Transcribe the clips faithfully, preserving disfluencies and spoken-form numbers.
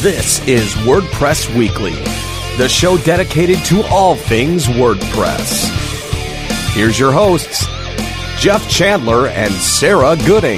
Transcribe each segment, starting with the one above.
This is WordPress Weekly, the show dedicated to all things WordPress. Here's your hosts, Jeff Chandler and Sarah Gooding.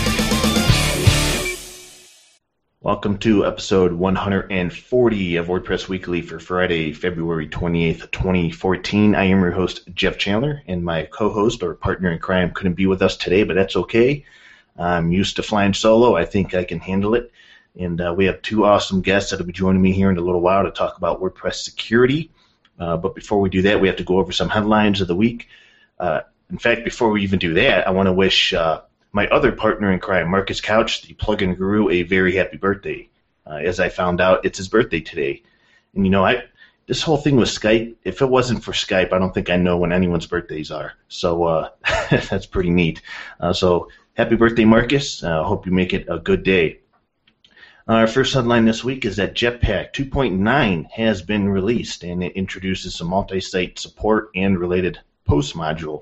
Welcome to episode one hundred forty of WordPress Weekly for Friday, February twenty-eighth, twenty fourteen. I am your host, Jeff Chandler, and my co-host or partner in crime couldn't be with us today, but that's okay. I'm used to flying solo. I think I can handle it. And uh, we have two awesome guests that will be joining me here in a little while to talk about WordPress security. Uh, but before we do that, we have to go over some headlines of the week. Uh, in fact, before we even do that, I want to wish uh, my other partner in crime, Marcus Couch, the plugin guru, a very happy birthday. Uh, as I found out, it's his birthday today. And, you know, I this whole thing with Skype, if it wasn't for Skype, I don't think I know when anyone's birthdays are. So uh, that's pretty neat. Uh, so happy birthday, Marcus. I uh, hope you make it a good day. Our first headline this week is that Jetpack two point nine has been released, and it introduces some multi-site support and related post module.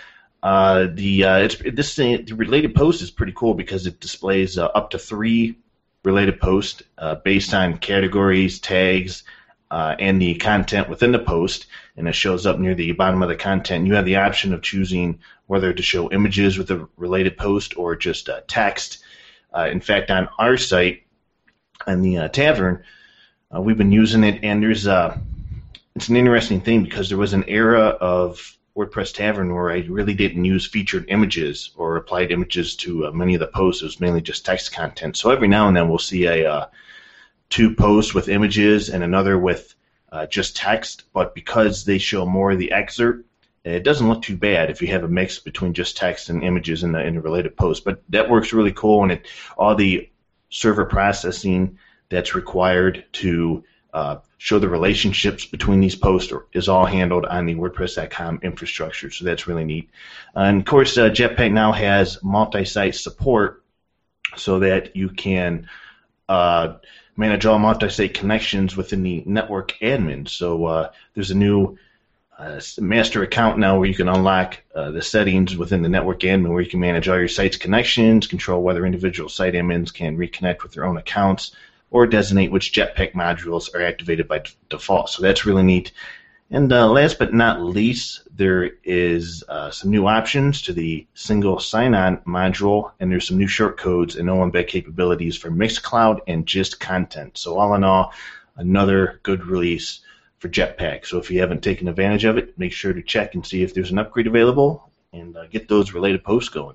Uh, the uh, it's, this thing, the related post is pretty cool because it displays uh, up to three related posts uh, based on categories, tags, uh, and the content within the post, and it shows up near the bottom of the content. You have the option of choosing whether to show images with a related post or just uh, text. Uh, in fact, on our site, on the uh, Tavern, uh, we've been using it, and there's uh, it's an interesting thing because there was an era of WordPress Tavern where I really didn't use featured images or applied images to uh, many of the posts. It was mainly just text content. So every now and then we'll see a uh, two posts with images and another with uh, just text, but because they show more of the excerpt, it doesn't look too bad if you have a mix between just text and images in the, in the related post. But that works really cool, and it all the server processing that's required to uh, show the relationships between these posts is all handled on the WordPress dot com infrastructure, so that's really neat. Uh, and of course, uh, Jetpack now has multi-site support so that you can uh, manage all multi-site connections within the network admin. So uh, there's a new uh, master account now where you can unlock uh, the settings within the network admin where you can manage all your site's connections, control whether individual site admins can reconnect with their own accounts, or designate which Jetpack modules are activated by d- default. So that's really neat. And uh, last but not least, there is uh, some new options to the single sign-on module, and there's some new shortcodes and no-embed capabilities for Mixcloud and Gist content. So all in all, another good release for Jetpack. So if you haven't taken advantage of it, make sure to check and see if there's an upgrade available and uh, get those related posts going.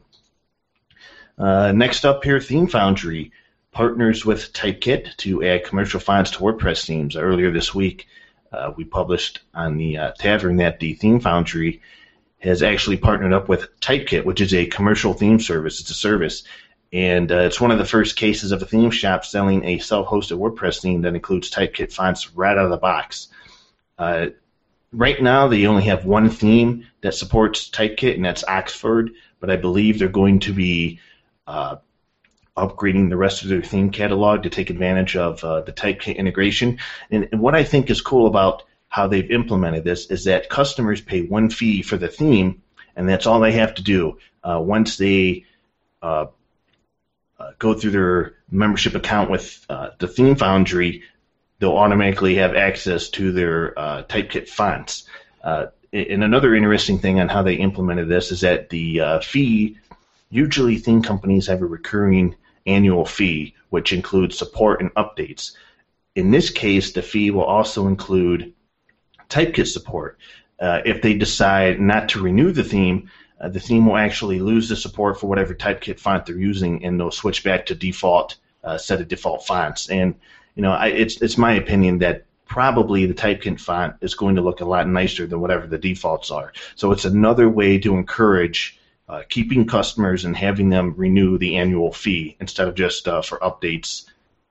Uh, next up here, Theme Foundry partners with Typekit to add commercial fonts to WordPress themes. Earlier this week, uh, we published on the uh, Tavern that the Theme Foundry has actually partnered up with Typekit, which is a commercial theme service. It's a service, and uh, it's one of the first cases of a theme shop selling a self-hosted WordPress theme that includes Typekit fonts right out of the box. Uh, right now, they only have one theme that supports Typekit, and that's Oxford, but I believe they're going to be uh, upgrading the rest of their theme catalog to take advantage of uh, the Typekit integration. And, and what I think is cool about how they've implemented this is that customers pay one fee for the theme, and that's all they have to do. Uh, once they uh, uh, go through their membership account with uh, the Theme Foundry, they'll automatically have access to their uh, Typekit fonts. Uh, and another interesting thing on how they implemented this is that the uh, fee, usually theme companies have a recurring annual fee, which includes support and updates. In this case, the fee will also include Typekit support. Uh, if they decide not to renew the theme, uh, the theme will actually lose the support for whatever Typekit font they're using, and they'll switch back to default uh, set of default fonts. And you know, I, it's it's my opinion that probably the Typekit font is going to look a lot nicer than whatever the defaults are. So it's another way to encourage Uh, keeping customers and having them renew the annual fee instead of just uh, for updates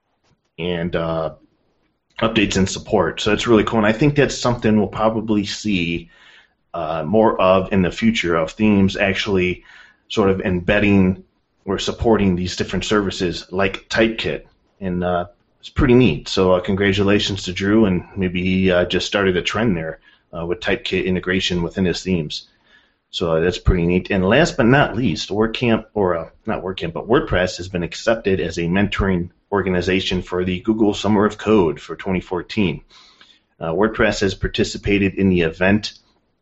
and uh, updates and support. So it's really cool, and I think that's something we'll probably see uh, more of in the future, of themes actually sort of embedding or supporting these different services like Typekit, and uh, it's pretty neat. So uh, congratulations to Drew, and maybe he uh, just started a trend there uh, with Typekit integration within his themes. So uh, that's pretty neat. And last but not least, WordCamp, or uh, not WordCamp, but WordPress has been accepted as a mentoring organization for the Google Summer of Code for twenty fourteen. Uh, WordPress has participated in the event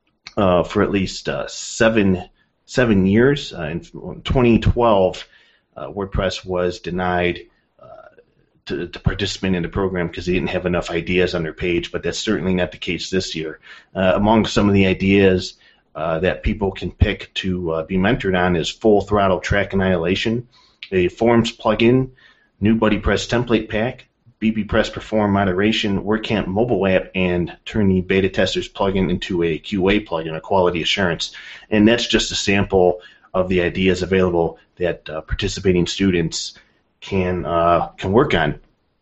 uh, for at least uh, seven seven years. Uh, in twenty twelve, uh, WordPress was denied uh, to, to participate in the program because they didn't have enough ideas on their page, but that's certainly not the case this year. Uh, among some of the ideas uh, that people can pick to uh, be mentored on is Full Throttle Track Annihilation, a Forms plugin, new BuddyPress template pack, bbPress Perform Moderation, WordCamp mobile app, and turn the beta testers plugin into a Q A plugin, a quality assurance. And that's just a sample of the ideas available that uh, participating students can uh, can work on.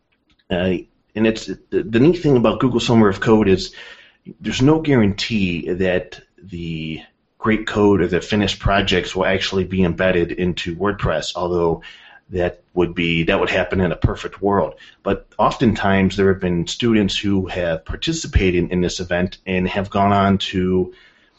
Uh, and it's the, the neat thing about Google Summer of Code is there's no guarantee that the great code or the finished projects will actually be embedded into WordPress, although that would be that would happen in a perfect world. But oftentimes there have been students who have participated in this event and have gone on to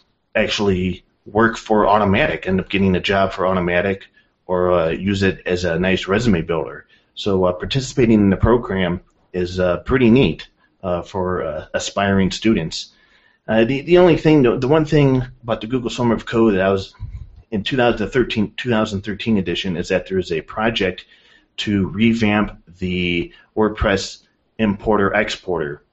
actually work for Automattic, end up getting a job for Automattic, or uh, use it as a nice resume builder. So uh, participating in the program is uh, pretty neat uh, for uh, aspiring students. Uh, the the only thing, the, the one thing about the Google Summer of Code that I was in two thousand thirteen, two thousand thirteen edition is that there is a project to revamp the WordPress importer exporter,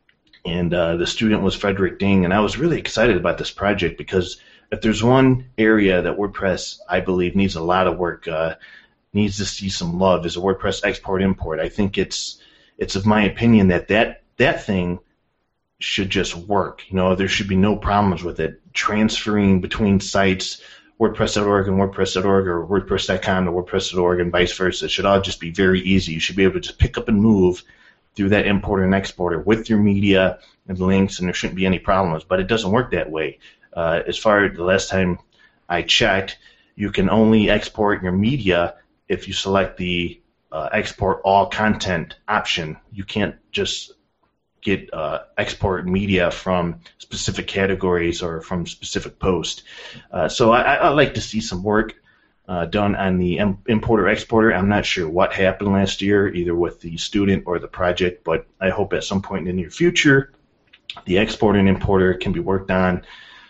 and uh, the student was Frederick Ding, and I was really excited about this project because if there's one area that WordPress, I believe, needs a lot of work, uh, needs to see some love, is a WordPress export import. I think it's it's of my opinion that that, that thing should just work. You know, there should be no problems with it transferring between sites, WordPress dot org and WordPress dot org, or WordPress dot com to WordPress dot org, and vice versa. It should all just be very easy. You should be able to just pick up and move through that importer and exporter with your media and links, and there shouldn't be any problems. But it doesn't work that way. Uh, as far as the last time I checked, you can only export your media if you select the uh, export all content option. You can't just get uh, export media from specific categories or from specific posts. Uh, so I, I like to see some work uh, done on the importer exporter. I'm not sure what happened last year, either with the student or the project, but I hope at some point in the near future the exporter and importer can be worked on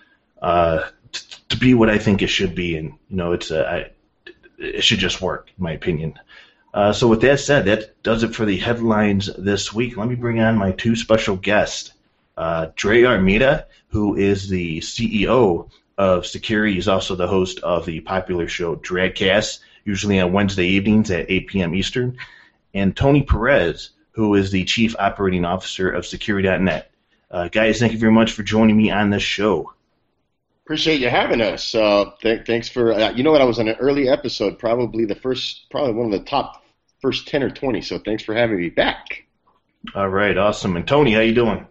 uh, t- to be what I think it should be. And you know, it's a, I, it should just work, in my opinion. Uh, so with that said, that does it for the headlines this week. Let me bring on my two special guests. Uh, Dre Armida, who is the C E O of Security. He's also the host of the popular show Dragcast, usually on Wednesday evenings at eight p.m. Eastern. And Tony Perez, who is the Chief Operating Officer of Security dot net. Uh, guys, thank you very much for joining me on this show. Appreciate you having us. Uh, th- thanks for, uh, you know what, I was on an early episode, probably the first, probably one of the top first ten or twenty, so thanks for having me back. All right, awesome. And Tony, how you doing?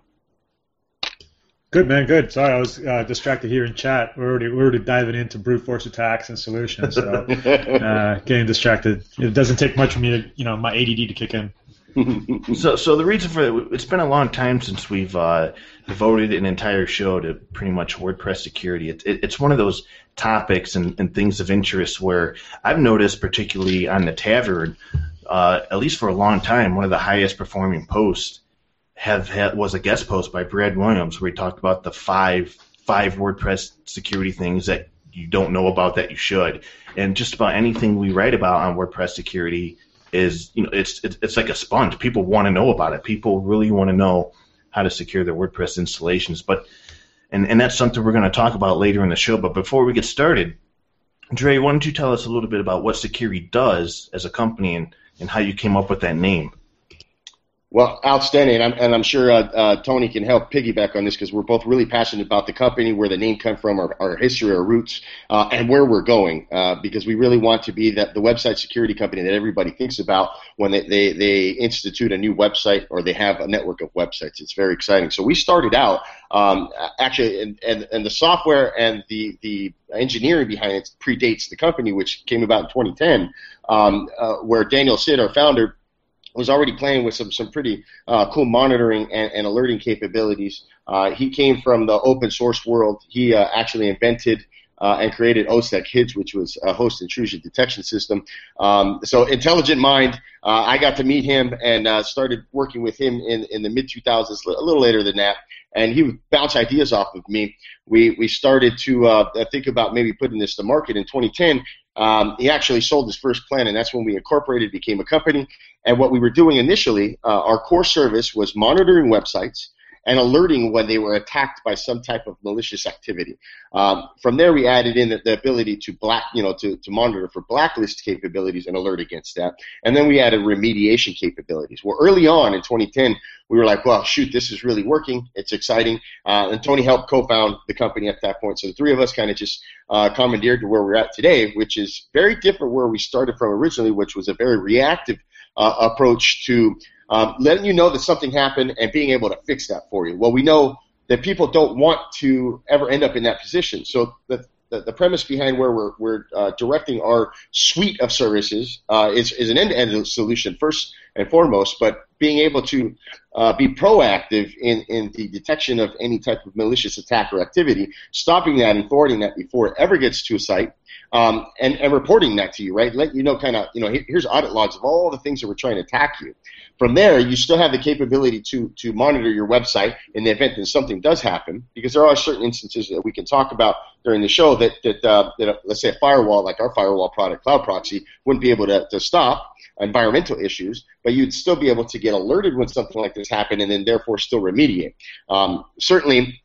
Good, man, good. Sorry, I was uh, distracted here in chat. We're already, we're already diving into brute force attacks and solutions, so uh, getting distracted. It doesn't take much for me to, you know, my A D D to kick in. so, so the reason for it, it's been a long time since we've uh, devoted an entire show to pretty much WordPress security. It, it, it's one of those topics and, and things of interest where I've noticed, particularly on the Tavern, uh, at least for a long time, one of the highest performing posts have had, was a guest post by Brad Williams where he talked about the five five WordPress security things that you don't know about that you should, and just about anything we write about on WordPress security is, you know, it's it's, it's like a sponge. People want to know about it. People really want to know how to secure their WordPress installations. But and, and that's something we're going to talk about later in the show. But before we get started, Dre, why don't you tell us a little bit about what Security does as a company and, and how you came up with that name? Well, outstanding, and I'm, and I'm sure uh, uh, Tony can help piggyback on this because we're both really passionate about the company, where the name comes from, our, our history, our roots, uh, and where we're going, uh, because we really want to be that the website security company that everybody thinks about when they, they, they institute a new website or they have a network of websites. It's very exciting. So we started out, um, actually, and, and, and the software and the, the engineering behind it predates the company, which came about in twenty ten, um, uh, where Daniel Sid, our founder, was already playing with some, some pretty uh, cool monitoring and, and alerting capabilities. Uh, he came from the open source world. He uh, actually invented uh, and created OSEC HIDS, which was a host intrusion detection system. Um, so Intelligent Mind, uh, I got to meet him and uh, started working with him in, in the mid two thousands, a little later than that. And he would bounce ideas off of me. We we started to uh, think about maybe putting this to market in twenty ten. Um, he actually sold his first plan, and that's when we incorporated, became a company. And what we were doing initially, uh, our core service was monitoring websites and alerting when they were attacked by some type of malicious activity. Um, from there, we added in the, the ability to black, you know, to, to monitor for blacklist capabilities and alert against that. And then we added remediation capabilities. Well, early on in twenty ten, we were like, well, shoot, this is really working. It's exciting. Uh, and Tony helped co-found the company at that point. So the three of us kind of just uh, commandeered to where we're at today, which is very different where we started from originally, which was a very reactive uh, approach to Um, letting you know that something happened and being able to fix that for you. Well, we know that people don't want to ever end up in that position. So the the, the premise behind where we're we're uh, directing our suite of services uh, is is an end-to-end solution first and foremost, but being able to uh, be proactive in, in the detection of any type of malicious attack or activity, stopping that and thwarting that before it ever gets to a site, um, and, and reporting that to you, right? Let you know kind of, you know, here's audit logs of all the things that we're trying to attack you. From there, you still have the capability to to monitor your website in the event that something does happen, because there are certain instances that we can talk about during the show that, that, uh, that uh, let's say a firewall, like our firewall product, Cloud Proxy, wouldn't be able to, to stop environmental issues, but you'd still be able to get alerted when something like this happened and then therefore still remediate. Um, certainly,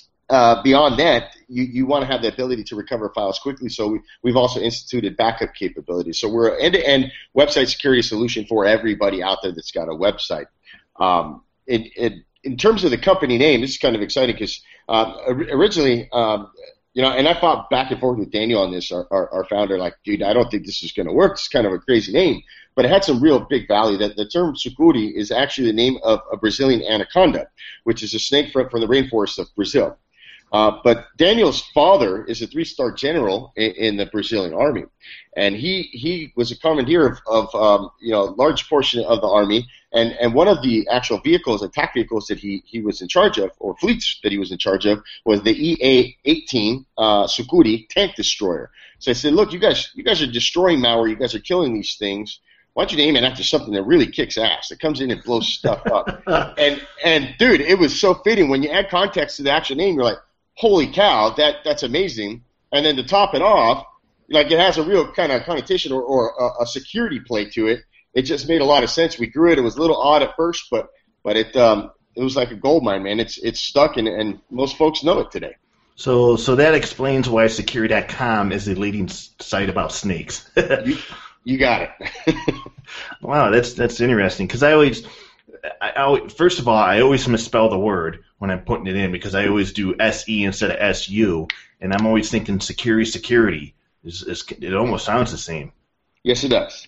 uh, beyond that, you, you want to have the ability to recover files quickly, so we, we've also instituted backup capabilities. So we're an end-to-end website security solution for everybody out there that's got a website. Um, it, it, in terms of the company name, this is kind of exciting because uh, originally, um, you know, and I fought back and forth with Daniel on this, our, our, our founder, like, dude, I don't think this is going to work. It's kind of a crazy name. But it had some real big value. That the term sucuri is actually the name of a Brazilian anaconda, which is a snake from, from the rainforest of Brazil. Uh, but Daniel's father is a three-star general in, in the Brazilian army, and he he was a commandeer of, of um, you know, a large portion of the army, and, and one of the actual vehicles, attack vehicles that he, he was in charge of, or fleets that he was in charge of, was the E A eighteen uh, Sucuri tank destroyer. So I said, look, you guys you guys are destroying malware, you guys are killing these things. Why don't you aim it after something that really kicks ass, that comes in and blows stuff up? and and dude, it was so fitting. When you add context to the actual name, you're like, holy cow, that that's amazing. And then to top it off, like, it has a real kind of connotation or, or a, a security play to it. It just made a lot of sense. We grew it. It was a little odd at first, but but it um it was like a gold mine, man. It's it's stuck, and, and most folks know it today. So so that explains why Securi dot com is the leading site about snakes. you, you got it. Wow, that's that's interesting, because I always, I, I always, first of all, I always misspell the word when I'm putting it in, because I always do S E instead of S U, and I'm always thinking security, security. Is, is, it almost sounds the same. Yes, it does.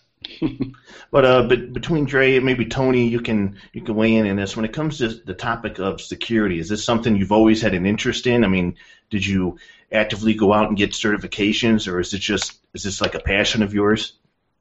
But uh, but between Dre and maybe Tony, you can you can weigh in on this. When it comes to the topic of security, is this something you've always had an interest in? I mean, did you actively go out and get certifications, or is it just is this like a passion of yours?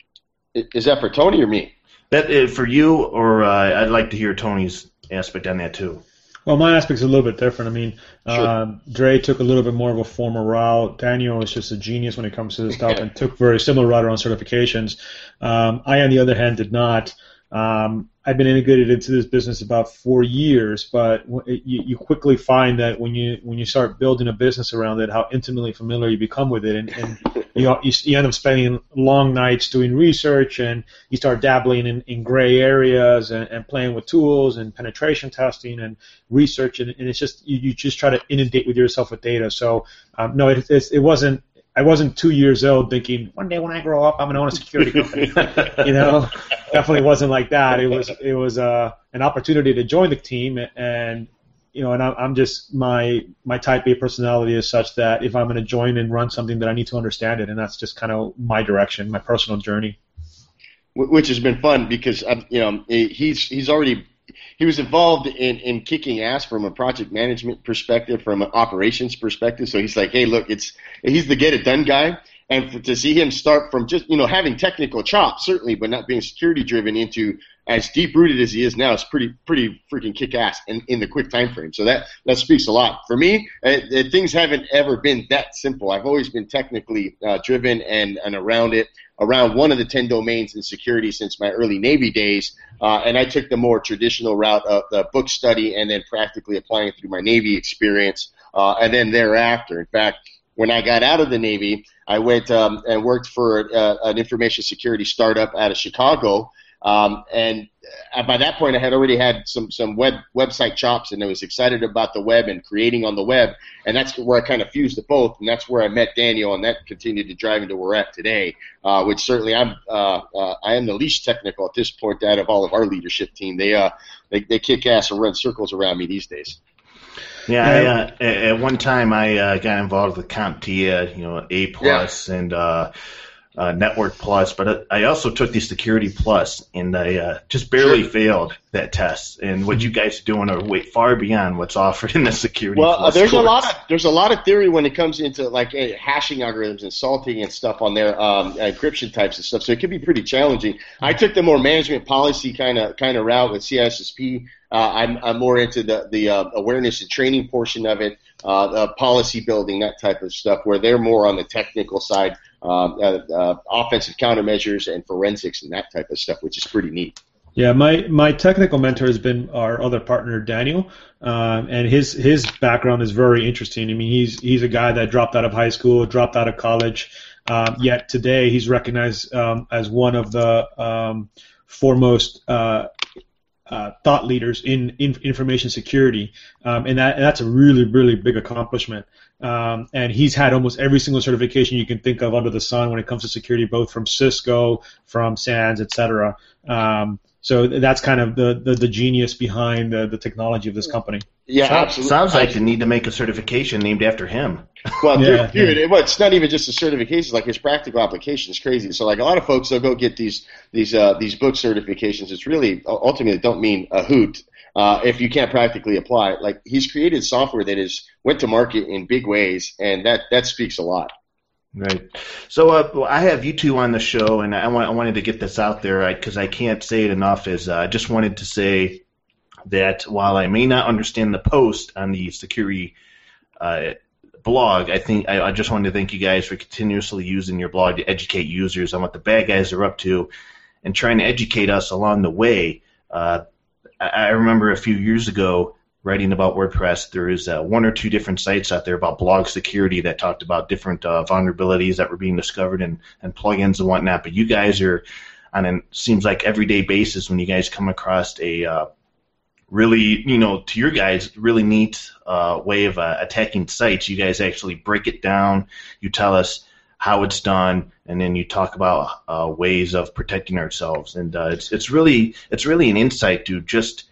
Is that for Tony or me? That uh, for you, or uh, I'd like to hear Tony's aspect on that too. Well, my aspect's a little bit different. I mean, Sure. um, Dre took a little bit more of a formal route. Daniel is just a genius when it comes to this stuff and took very similar route around certifications. Um, I, on the other hand, did not. Um, I've been integrated into this business about four years, but it, you, you quickly find that when you when you start building a business around it, how intimately familiar you become with it, and, and you, know, you you end up spending long nights doing research, and you start dabbling in, in gray areas and, and playing with tools and penetration testing and research, and, and it's just you, you just try to inundate with yourself with data. So um, no, it, it it wasn't. I wasn't two years old thinking, one day when I grow up, I'm going to own a security company. You know, definitely wasn't like that. It was it was uh, an opportunity to join the team, and you know, and I'm just my my type A personality is such that if I'm going to join and run something, that I need to understand it, and that's just kind of my direction, my personal journey. Which has been fun because you know he's he's already. He was involved in, in kicking ass from a project management perspective, from an operations perspective. So he's like, hey, look, it's he's the get it done guy. And for, to see him start from just, you know, having technical chops, certainly, but not being security driven into as deep-rooted as he is now, is pretty pretty freaking kick-ass in, in the quick time frame. So that, that speaks a lot. For me, it, it, things haven't ever been that simple. I've always been technically uh, driven and, and around it, around one of the ten domains in security since my early Navy days, uh, and I took the more traditional route of the book study and then practically applying it through my Navy experience, uh, and then thereafter. In fact, when I got out of the Navy, I went um, and worked for uh, an information security startup out of Chicago. Um, and by that point, I had already had some, some web website chops, and I was excited about the web and creating on the web. And that's where I kind of fused the both, and that's where I met Daniel, and that continued to drive into where we're at today. Uh, which certainly I'm uh, uh, I am the least technical at this point out of all of our leadership team. They uh they, they kick ass and run circles around me these days. Yeah, I, uh, at one time I uh, got involved with CompTIA, you know, A plus yeah. and uh, uh, Network Plus, but I also took the Security Plus, and I uh, just barely sure. failed that test. And what you guys are doing are way far beyond what's offered in the Security well, Plus. Well, there's course. a lot of there's a lot of theory when it comes into like uh, hashing algorithms and salting and stuff on their um, encryption types of stuff. So it can be pretty challenging. I took the more management policy kind of kind of route with C I S S P. Uh, I'm, I'm more into the, the uh, awareness and training portion of it, uh, uh, policy building, that type of stuff, where they're more on the technical side, um, uh, uh, offensive countermeasures and forensics and that type of stuff, which is pretty neat. Yeah, my, my technical mentor has been our other partner, Daniel, um, and his his background is very interesting. I mean, he's he's a guy that dropped out of high school, dropped out of college, um, yet today he's recognized um, as one of the um, foremost uh, Uh, thought leaders in, in information security, um, and that and that's a really really big accomplishment. Um, and he's had almost every single certification you can think of under the sun when it comes to security, both from Cisco, from SANS, et cetera. Um, so that's kind of the, the, the genius behind the, the technology of this company. Yeah, sounds, absolutely. Sounds like you need to make a certification named after him. Well, yeah, dude, dude yeah. It, well, it's not even just a certification; like his practical application is crazy. So, like a lot of folks, they'll go get these these uh, these book certifications. It's really ultimately don't mean a hoot uh, if you can't practically apply it. Like he's created software that is went to market in big ways, and that that speaks a lot. Right. So uh, well, I have you two on the show, and I, want, I wanted to get this out there because I can't say it enough. Is uh, I just wanted to say that while I may not understand the post on the security uh, blog, I think I, I just wanted to thank you guys for continuously using your blog to educate users on what the bad guys are up to and trying to educate us along the way. Uh, I, I remember a few years ago writing about WordPress, there is uh, one or two different sites out there about blog security that talked about different uh, vulnerabilities that were being discovered and, and plugins and whatnot. But you guys are on a seems like everyday basis when you guys come across a uh, really, you know, to your guys, really neat uh, way of uh, attacking sites. You guys actually break it down. You tell us how it's done, and then you talk about uh, ways of protecting ourselves. And uh, it's it's really it's really an insight to just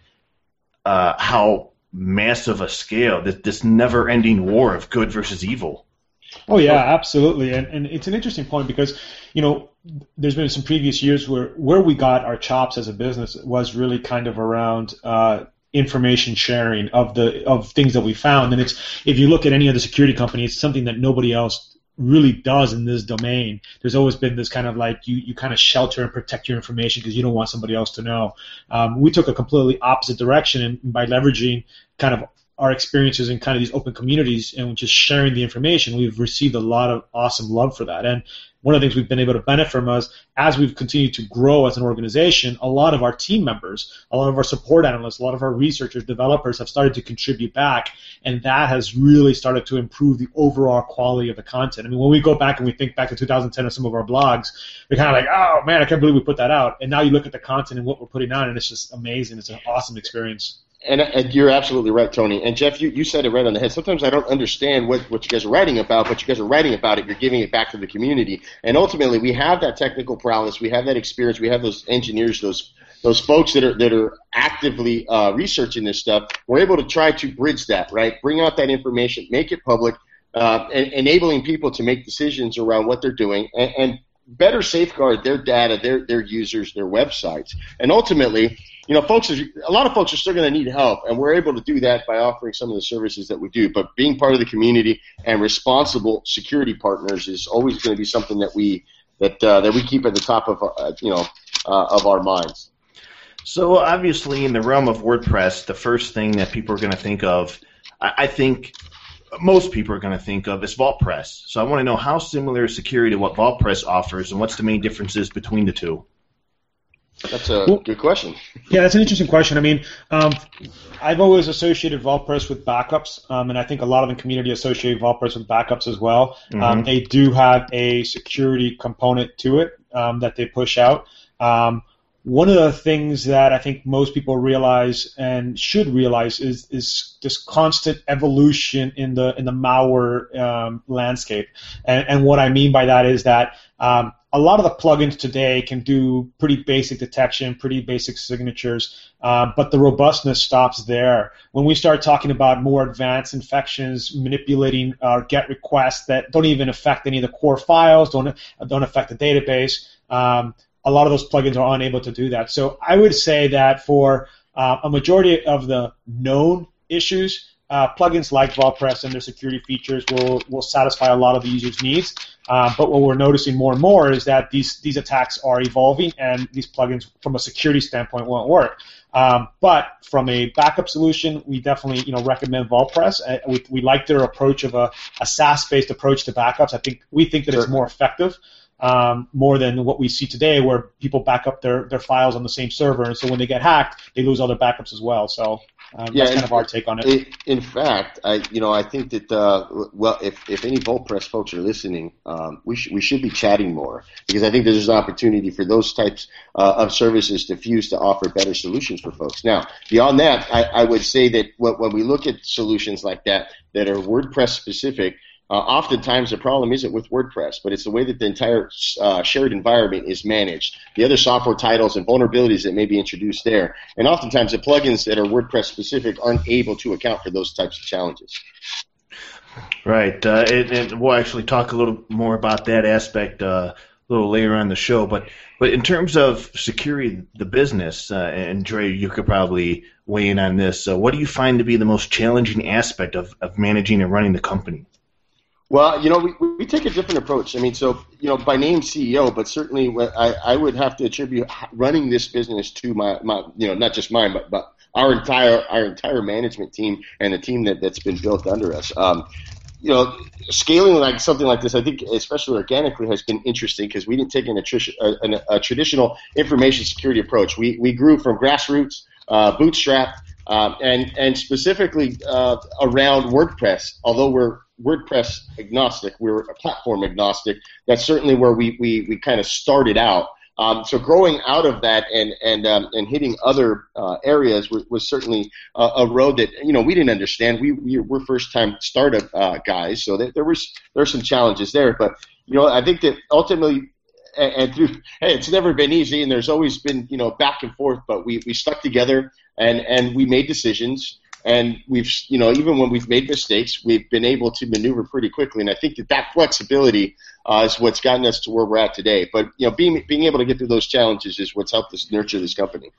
uh, how massive a scale, this, this never-ending war of good versus evil. Oh yeah, absolutely, and and it's an interesting point because, you know, there's been some previous years where where we got our chops as a business was really kind of around uh, information sharing of the of things that we found, and it's if you look at any other security company, it's something that nobody else really does in this domain. There's always been this kind of like you, you kind of shelter and protect your information because you don't want somebody else to know. Um, we took a completely opposite direction, and by leveraging kind of our experiences in kind of these open communities and just sharing the information, we've received a lot of awesome love for that. And one of the things we've been able to benefit from is as we've continued to grow as an organization, a lot of our team members, a lot of our support analysts, a lot of our researchers, developers have started to contribute back, and that has really started to improve the overall quality of the content. I mean, when we go back and we think back to two thousand ten on some of our blogs, we're kind of like, oh man, I can't believe we put that out. And now you look at the content and what we're putting on, and it's just amazing. It's an awesome experience. And, and you're absolutely right, Tony. And Jeff, you, you said it right on the head. Sometimes I don't understand what, what you guys are writing about, but you guys are writing about it. You're giving it back to the community. And ultimately, we have that technical prowess. We have that experience. We have those engineers, those those folks that are that are actively uh, researching this stuff. We're able to try to bridge that, right? Bring out that information, make it public, uh, and enabling people to make decisions around what they're doing, and, and better safeguard their data, their their users, their websites. And ultimately, you know, folks, a lot of folks are still going to need help, and we're able to do that by offering some of the services that we do. But being part of the community and responsible security partners is always going to be something that we that uh, that we keep at the top of uh, you know uh, of our minds. So obviously in the realm of WordPress, the first thing that people are going to think of, I, I think most people are going to think of is VaultPress. So I want to know how similar is security to what VaultPress offers, and what's the main differences between the two? That's a well, good question. Yeah, that's an interesting question. I mean, um, I've always associated VaultPress with backups, um, and I think a lot of the community associate VaultPress with backups as well. Mm-hmm. Um, they do have a security component to it um, that they push out. Um, One of the things that I think most people realize and should realize is is this constant evolution in the in the malware um, landscape, and, and what I mean by that is that um, a lot of the plugins today can do pretty basic detection, pretty basic signatures, uh, but the robustness stops there. When we start talking about more advanced infections, manipulating uh, GET requests that don't even affect any of the core files, don't don't affect the database. Um, A lot of those plugins are unable to do that. So I would say that for uh, a majority of the known issues, uh, plugins like VaultPress and their security features will, will satisfy a lot of the user's needs. Uh, but what we're noticing more and more is that these, these attacks are evolving, and these plugins, from a security standpoint, won't work. Um, but from a backup solution, we definitely you know recommend VaultPress. Uh, we, we like their approach of a, a SaaS-based approach to backups. I think we think that sure. it's more effective. Um, more than what we see today, where people back up their, their files on the same server, and so when they get hacked, they lose all their backups as well. So um, yeah, that's kind of our take on it. it. In fact, I you know I think that uh, well, if if any VaultPress folks are listening, um, we should we should be chatting more, because I think there's an opportunity for those types uh, of services to fuse to offer better solutions for folks. Now, beyond that, I, I would say that when we look at solutions like that that are WordPress specific. Uh, oftentimes the problem isn't with WordPress, but it's the way that the entire uh, shared environment is managed, the other software titles and vulnerabilities that may be introduced there. And oftentimes the plugins that are WordPress specific aren't able to account for those types of challenges. Right. Uh, and, and we'll actually talk a little more about that aspect uh, a little later on the show. But, but in terms of securing the business, uh, and Dre, you could probably weigh in on this, uh, what do you find to be the most challenging aspect of, of managing and running the company? Well, you know, we, we take a different approach. I mean, so, you know, by name C E O, but certainly I, I would have to attribute running this business to my, my you know, not just mine, but, but our entire our entire management team and the team that, that's been built under us. Um, you know, scaling like something like this, I think, especially organically, has been interesting because we didn't take an attrition, a, a traditional information security approach. We we grew from grassroots, uh, bootstrap, um, and and specifically uh, around WordPress. Although we're WordPress agnostic, we're a platform agnostic. That's certainly where we we, we kind of started out. Um, so growing out of that and and um, and hitting other uh, areas was, was certainly a, a road that you know we didn't understand. We, we we're first time startup uh, guys, so there, there was there were some challenges there. But you know I think that ultimately and, and through hey, it's never been easy, and there's always been you know back and forth. But we, we stuck together and, and we made decisions. And we've, you know, even when we've made mistakes, we've been able to maneuver pretty quickly. And I think that that flexibility uh, is what's gotten us to where we're at today. But, you know, being being able to get through those challenges is what's helped us nurture this company.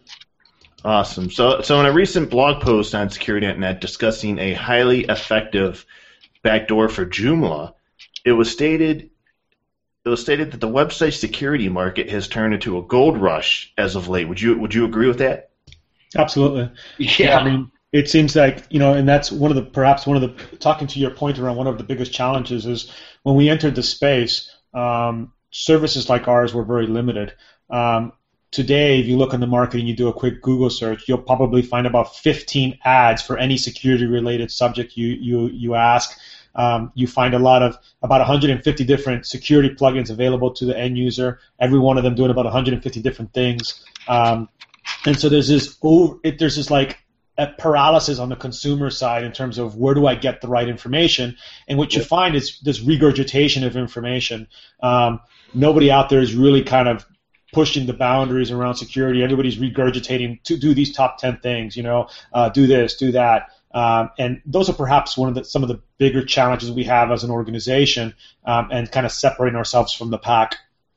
Awesome. So, so in a recent blog post on security dot net discussing a highly effective backdoor for Joomla, it was stated it was stated that the website security market has turned into a gold rush as of late. Would you would you agree with that? Absolutely. Yeah. yeah I mean. It seems like, you know, and that's one of the, perhaps one of the, talking to your point around one of the biggest challenges is when we entered the space, um, services like ours were very limited. Um, today, if you look on the market and you do a quick Google search, you'll probably find about fifteen ads for any security-related subject you, you, you ask. Um, you find a lot of, about one hundred fifty different security plugins available to the end user, every one of them doing about one hundred fifty different things. Um, and so there's this, over, it, there's this like, a paralysis on the consumer side in terms of where do I get the right information, and what you find is this regurgitation of information. Um, nobody out there is really kind of pushing the boundaries around security. Everybody's regurgitating to do these top ten things, you know, uh, do this, do that, um, and those are perhaps one of the some of the bigger challenges we have as an organization, um, and kind of separating ourselves from the pack.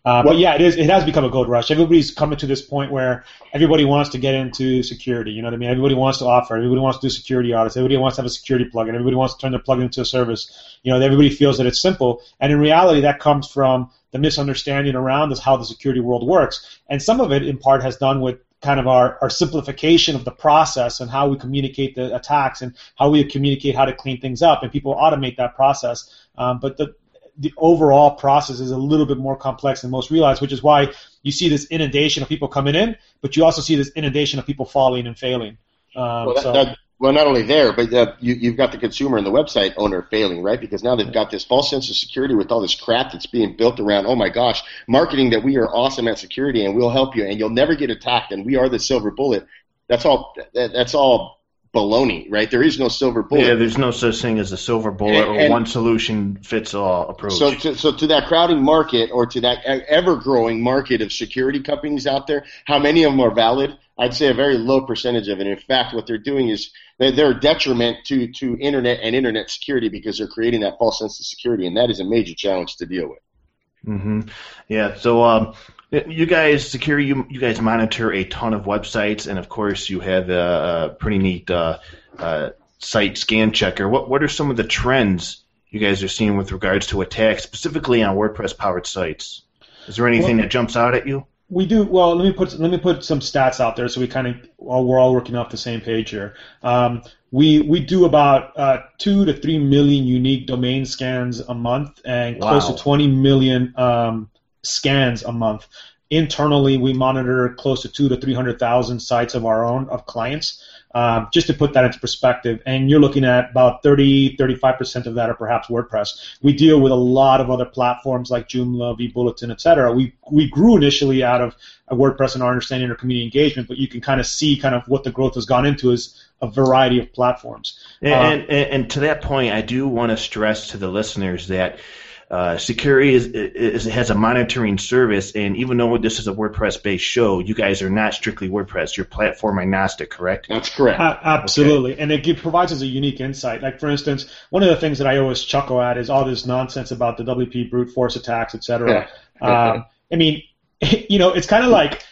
Uh, but yeah, it is. It has become a gold rush. Everybody's coming to this point where everybody wants to get into security. You know what I mean? Everybody wants to offer. Everybody wants to do security audits. Everybody wants to have a security plugin. Everybody wants to turn their plugin into a service. You know, everybody feels that it's simple. And in reality, that comes from the misunderstanding around this, how the security world works. And some of it, in part, has done with kind of our, our simplification of the process and how we communicate the attacks and how we communicate how to clean things up. And people automate that process. Um, but the the overall process is a little bit more complex than most realize, which is why you see this inundation of people coming in, but you also see this inundation of people falling and failing. Um, well, that, so, that, well, not only there, but uh, you, you've got the consumer and the website owner failing, right? Because now they've got this false sense of security with all this crap that's being built around, oh my gosh, marketing that we are awesome at security and we'll help you and you'll never get attacked and we are the silver bullet. That's all. That, that's all. Baloney, right? There is no silver bullet. Yeah, there's no such thing as a silver bullet and, or and one solution fits all approach. So to, so to that crowding market or to that ever-growing market of security companies out there, how many of them are valid? I'd say a very low percentage of it. In fact, what they're doing is they're, they're a detriment to, to internet and internet security because they're creating that false sense of security, and that is a major challenge to deal with. Mm-hmm. Yeah, so um, you guys, security, you, you guys monitor a ton of websites, and of course you have a, a pretty neat uh, uh, site scan checker. What what are some of the trends you guys are seeing with regards to attacks, specifically on WordPress-powered sites? Is there anything well, that jumps out at you? We do. Well, let me put let me put some stats out there so we kind of well, we're all working off the same page here. Um, we we do about uh, two to three million unique domain scans a month and wow. close to twenty million um, scans a month. Internally, we monitor close to two to three hundred thousand sites of our own of clients. Um, just to put that into perspective, and you're looking at about thirty, thirty-five percent of that are perhaps WordPress. We deal with a lot of other platforms like Joomla, vBulletin, et cetera. We we grew initially out of a WordPress and our understanding of community engagement, but you can kind of see kind of what the growth has gone into is a variety of platforms. And, um, and, and to that point, I do want to stress to the listeners that Uh, Security is, is, has a monitoring service, and even though this is a WordPress-based show, you guys are not strictly WordPress. You're platform agnostic, correct? That's correct. Uh, absolutely, okay. And it give, provides us a unique insight. Like, for instance, one of the things that I always chuckle at is all this nonsense about the W P brute force attacks, et cetera. Yeah. Um, I mean, you know, it's kind of like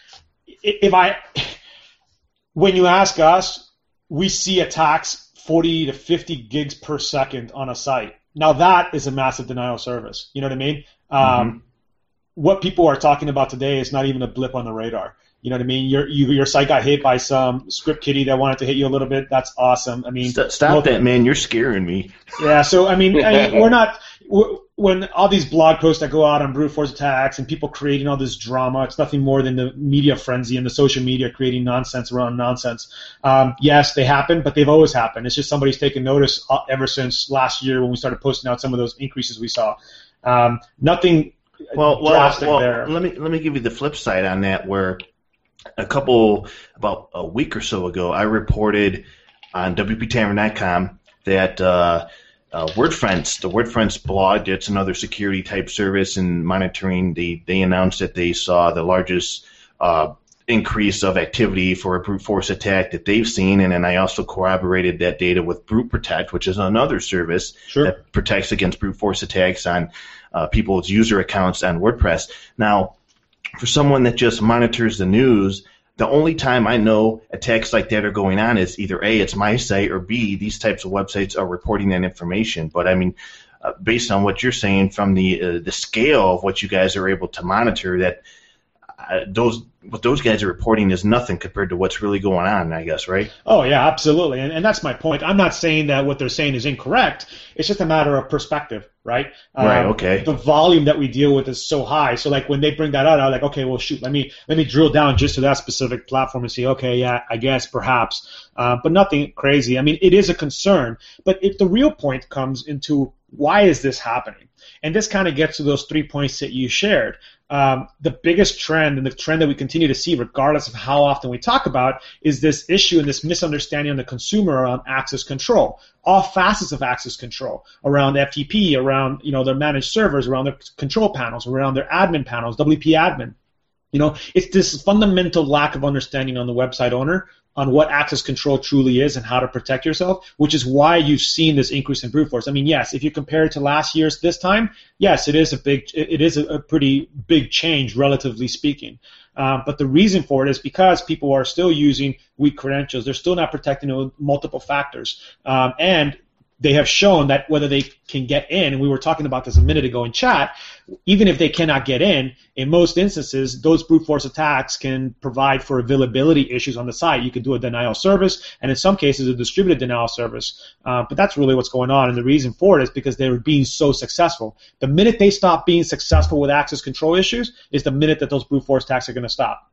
if I, when you ask us, we see attacks forty to fifty gigs per second on a site. Now that is a massive denial of service. You know what I mean? Um, mm-hmm. What people are talking about today is not even a blip on the radar. You know what I mean? Your you, your site got hit by some script kiddie that wanted to hit you a little bit. That's awesome. I mean, stop, stop that, man! You're scaring me. Yeah. So I mean, I mean we're not. We're, when all these blog posts that go out on brute force attacks and people creating all this drama, it's nothing more than the media frenzy and the social media creating nonsense around nonsense. Um, yes, they happen, but they've always happened. It's just somebody's taken notice ever since last year when we started posting out some of those increases we saw. Um, nothing well, drastic well, well, there. Let me let me give you the flip side on that. Where a couple about a week or so ago, I reported on W P Tavern dot com that. Uh, Uh, WordFence, the WordFence blog, it's another security type service and monitoring. They they announced that they saw the largest uh, increase of activity for a brute force attack that they've seen, and then I also corroborated that data with Brute Protect, which is another service sure. that protects against brute force attacks on uh, people's user accounts on WordPress. Now, for someone that just monitors the news, the only time I know attacks like that are going on is either A, it's my site, or B, these types of websites are reporting that information. But, I mean, uh, based on what you're saying from the uh, the scale of what you guys are able to monitor, that uh, those what those guys are reporting is nothing compared to what's really going on, I guess, right? Oh, yeah, absolutely. And, and that's my point. I'm not saying that what they're saying is incorrect. It's just a matter of perspective, right? Right, um, okay. The volume that we deal with is so high. So, like, when they bring that out, I'm like, okay, well, shoot, let me let me drill down just to that specific platform and see, okay, yeah, I guess, perhaps. Uh, but nothing crazy. I mean, it is a concern. But it, the real point comes into why is this happening? And this kind of gets to those three points that you shared. Um, the biggest trend and the trend that we continue to see, regardless of how often we talk about, is this issue and this misunderstanding on the consumer around access control. All facets of access control, around F T P, around you know their managed servers, around their control panels, around their admin panels, W P admin. You know, it's this fundamental lack of understanding on the website owner on what access control truly is and how to protect yourself, which is why you've seen this increase in brute force. I mean, yes, if you compare it to last year's this time, yes, it is a big, it is a, a pretty big change, relatively speaking. Um, but the reason for it is because people are still using weak credentials. They're still not protecting with multiple factors. Um, and they have shown that whether they can get in, and we were talking about this a minute ago in chat, even if they cannot get in, in most instances, those brute force attacks can provide for availability issues on the site. You can do a denial of service, and in some cases, a distributed denial of service. Uh, but that's really what's going on, and the reason for it is because they're being so successful. The minute they stop being successful with access control issues is the minute that those brute force attacks are going to stop.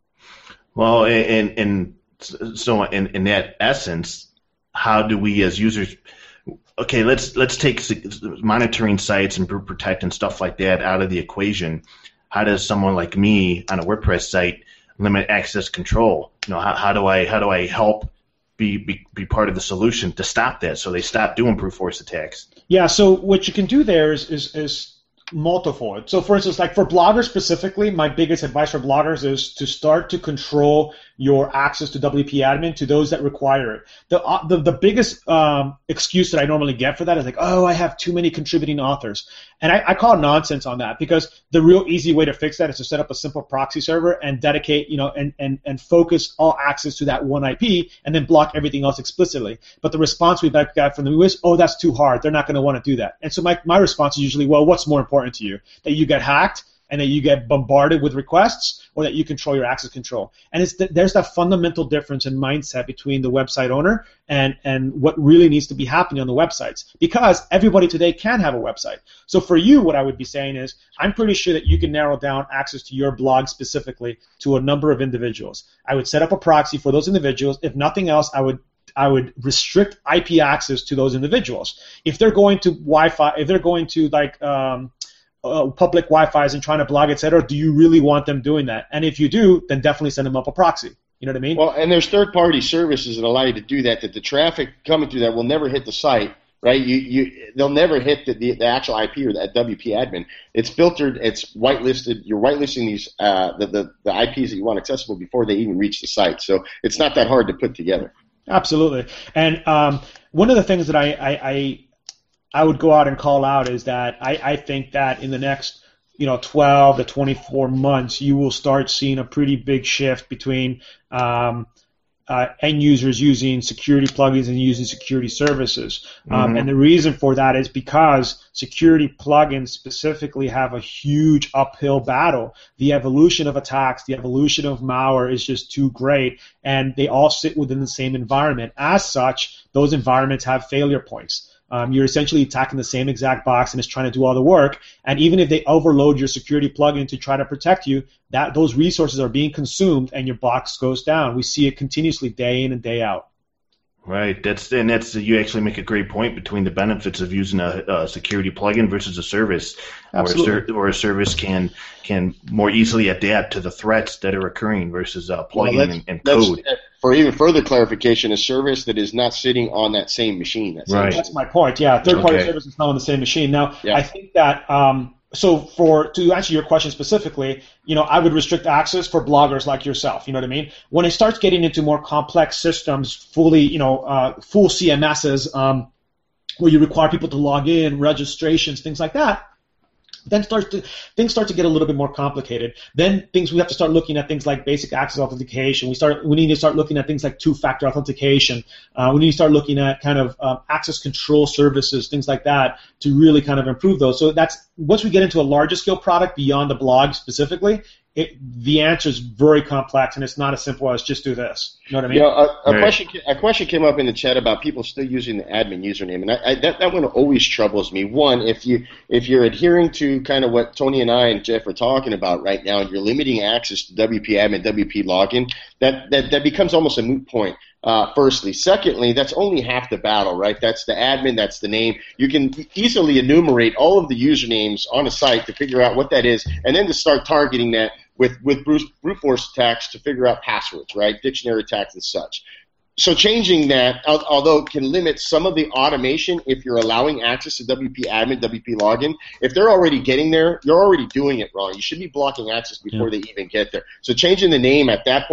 Well, and, and so in, in that essence, how do we as users... Okay, let's let's take monitoring sites and brute protect and stuff like that out of the equation. How does someone like me on a WordPress site limit access control? You know, how, how do I how do I help be, be be part of the solution to stop that so they stop doing brute force attacks? Yeah. So what you can do there is is, is multifold. So for instance, like for bloggers specifically, my biggest advice for bloggers is to start to control your access to W P admin to those that require it. The uh, the, the biggest um, excuse that I normally get for that is like, oh, I have too many contributing authors. And I, I call nonsense on that, because the real easy way to fix that is to set up a simple proxy server and dedicate, you know, and, and, and focus all access to that one I P and then block everything else explicitly. But the response we got from them is, oh, that's too hard. They're not going to want to do that. And so my, my response is usually, well, what's more important to you? That you get hacked and that you get bombarded with requests, or that you control your access control? And it's th- there's that fundamental difference in mindset between the website owner and, and what really needs to be happening on the websites, because everybody today can have a website. So for you, what I would be saying is, I'm pretty sure that you can narrow down access to your blog specifically to a number of individuals. I would set up a proxy for those individuals. If nothing else, I would I would restrict I P access to those individuals. If they're going to Wi-Fi, if they're going to like um, Uh, public Wi-Fi's and trying to blog, et cetera, do you really want them doing that? And if you do, then definitely send them up a proxy. You know what I mean? Well, and there's third-party services that allow you to do that, that the traffic coming through that will never hit the site, right? You, you, they'll never hit the, the, the actual I P or the W P admin. It's filtered, it's whitelisted. You're whitelisting these uh, the, the, the I Ps that you want accessible before they even reach the site. So it's not that hard to put together. Absolutely. And um, one of the things that I, I, I I would go out and call out is that I, I think that in the next, you know, twelve to twenty-four months, you will start seeing a pretty big shift between um, uh, end users using security plugins and using security services. Um, mm-hmm. And the reason for that is because security plugins specifically have a huge uphill battle. The evolution of attacks, the evolution of malware is just too great, and they all sit within the same environment. As such, those environments have failure points. Um, you're essentially attacking the same exact box and it's trying to do all the work. And even if they overload your security plugin to try to protect you, that those resources are being consumed and your box goes down. We see it continuously day in and day out. Right. That's and that's you actually make a great point between the benefits of using a, a security plugin versus a service, Absolutely. where a, ser- where a service can can more easily adapt to the threats that are occurring versus a plugin well, and, and code. For even further clarification, a service that is not sitting on that same machine. That same right. That's my point. Yeah, third-party okay. service is not on the same machine. Now, yeah. I think that. Um, So for to answer your question specifically, you know, I would restrict access for bloggers like yourself. You know what I mean? When it starts getting into more complex systems, fully, you know, uh, full C M Ss, um, where you require people to log in, registrations, things like that, then start to, things start to get a little bit more complicated. Then things we have to start looking at things like basic access authentication. We start we need to start looking at things like two-factor authentication. Uh, we need to start looking at kind of um, access control services, things like that, to really kind of improve those. So that's once we get into a larger scale product beyond the blog specifically, it, the answer is very complex, and it's not as simple as just do this. You know what I mean? You know, a, a right. question a question came up in the chat about people still using the admin username, and I, I, that that one always troubles me. One, if you if you're adhering to kind of what Tony and I and Jeff are talking about right now, and you're limiting access to W P admin, W P login, that that that becomes almost a moot point. Uh, firstly, secondly, that's only half the battle, right? That's the admin, that's the name. You can easily enumerate all of the usernames on a site to figure out what that is, and then to start targeting that with with brute, brute force attacks to figure out passwords, right? Dictionary attacks and such. So changing that, although it can limit some of the automation if you're allowing access to W P admin, W P login, if they're already getting there, you're already doing it wrong. You should be blocking access before yeah. they even get there. So changing the name at that point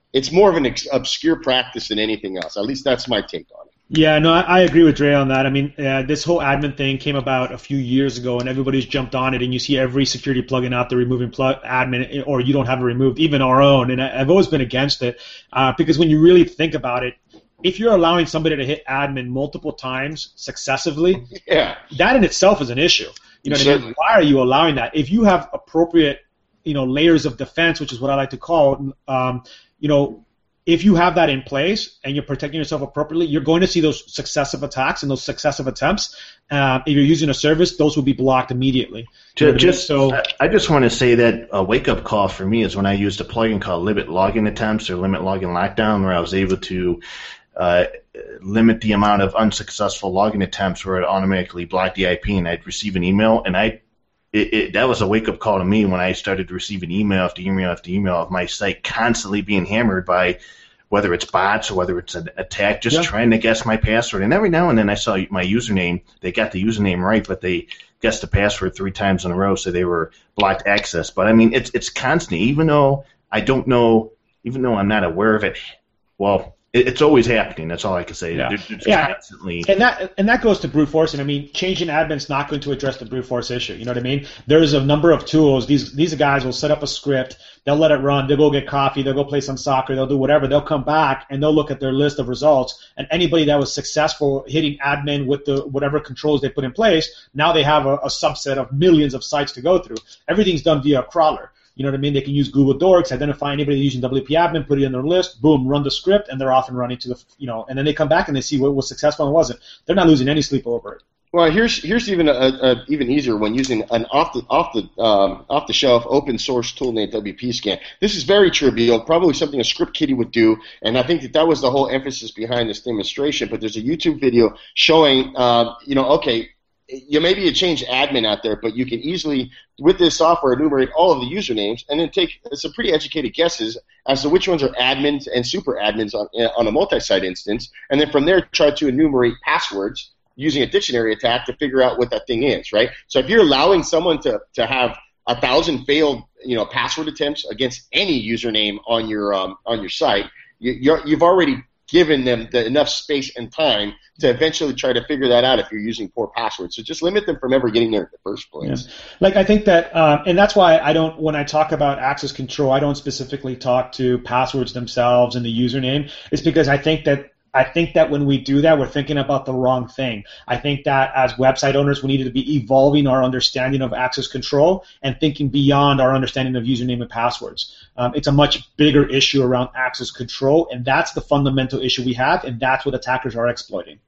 it's more of an ex- obscure practice than anything else. At least that's my take on it. Yeah, no, I, I agree with Dre on that. I mean, uh, this whole admin thing came about a few years ago, and everybody's jumped on it, and you see every security plugin out there removing plug admin, or you don't have it removed, even our own. And I, I've always been against it uh, because when you really think about it, if you're allowing somebody to hit admin multiple times successively, yeah, that in itself is an issue. You know what I mean? Why are you allowing that? If you have appropriate, you know, layers of defense, which is what I like to call, um, you know, if you have that in place and you're protecting yourself appropriately, you're going to see those successive attacks and those successive attempts. Uh, if you're using a service, those will be blocked immediately. Just, just so, I just want to say that a wake-up call for me is when I used a plugin called Limit Login Attempts or Limit Login Lockdown, where I was able to uh, limit the amount of unsuccessful login attempts where it automatically blocked the I P, and I'd receive an email, and I It, it, that was a wake-up call to me when I started receiving email after email after email of my site constantly being hammered by whether it's bots or whether it's an attack, just yeah. trying to guess my password. And every now and then I saw my username. They got the username right, but they guessed the password three times in a row, so they were blocked access. But, I mean, it's it's constant. Even though I don't know, even though I'm not aware of it, well, it's always happening. That's all I can say. Yeah, it's yeah. constantly. And that and that goes to brute force. And I mean, changing admin's not going to address the brute force issue. You know what I mean? There's a number of tools. These these guys will set up a script. They'll let it run. They'll go get coffee. They'll go play some soccer. They'll do whatever. They'll come back and they'll look at their list of results. And anybody that was successful hitting admin with the whatever controls they put in place, now they have a, a subset of millions of sites to go through. Everything's done via a crawler. You know what I mean? They can use Google Docs, identify anybody using W P admin, put it in their list, boom, run the script, and they're off and running to the, you know, and then they come back and they see what was successful and wasn't. They're not losing any sleep over it. Well, here's here's even a, a even easier one using an off the off the um, off the shelf open source tool named W P Scan. This is very trivial, probably something a script kiddie would do, and I think that that was the whole emphasis behind this demonstration. But there's a YouTube video showing, uh, you know, okay. You maybe you change admin out there, but you can easily, with this software, enumerate all of the usernames and then take some pretty educated guesses as to which ones are admins and super admins on, on a multi-site instance, and then from there try to enumerate passwords using a dictionary attack to figure out what that thing is, right? So if you're allowing someone to, to have a thousand failed, you know, password attempts against any username on your um, on your site, you, you're, you've already given them the enough space and time to eventually try to figure that out if you're using poor passwords. So just limit them from ever getting there in the first place. Yeah. Like I think that, um, and that's why I don't, when I talk about access control, I don't specifically talk to passwords themselves and the username. It's because I think that I think that when we do that, we're thinking about the wrong thing. I think that as website owners, we need to be evolving our understanding of access control and thinking beyond our understanding of username and passwords. Um, it's a much bigger issue around access control, and that's the fundamental issue we have, and that's what attackers are exploiting.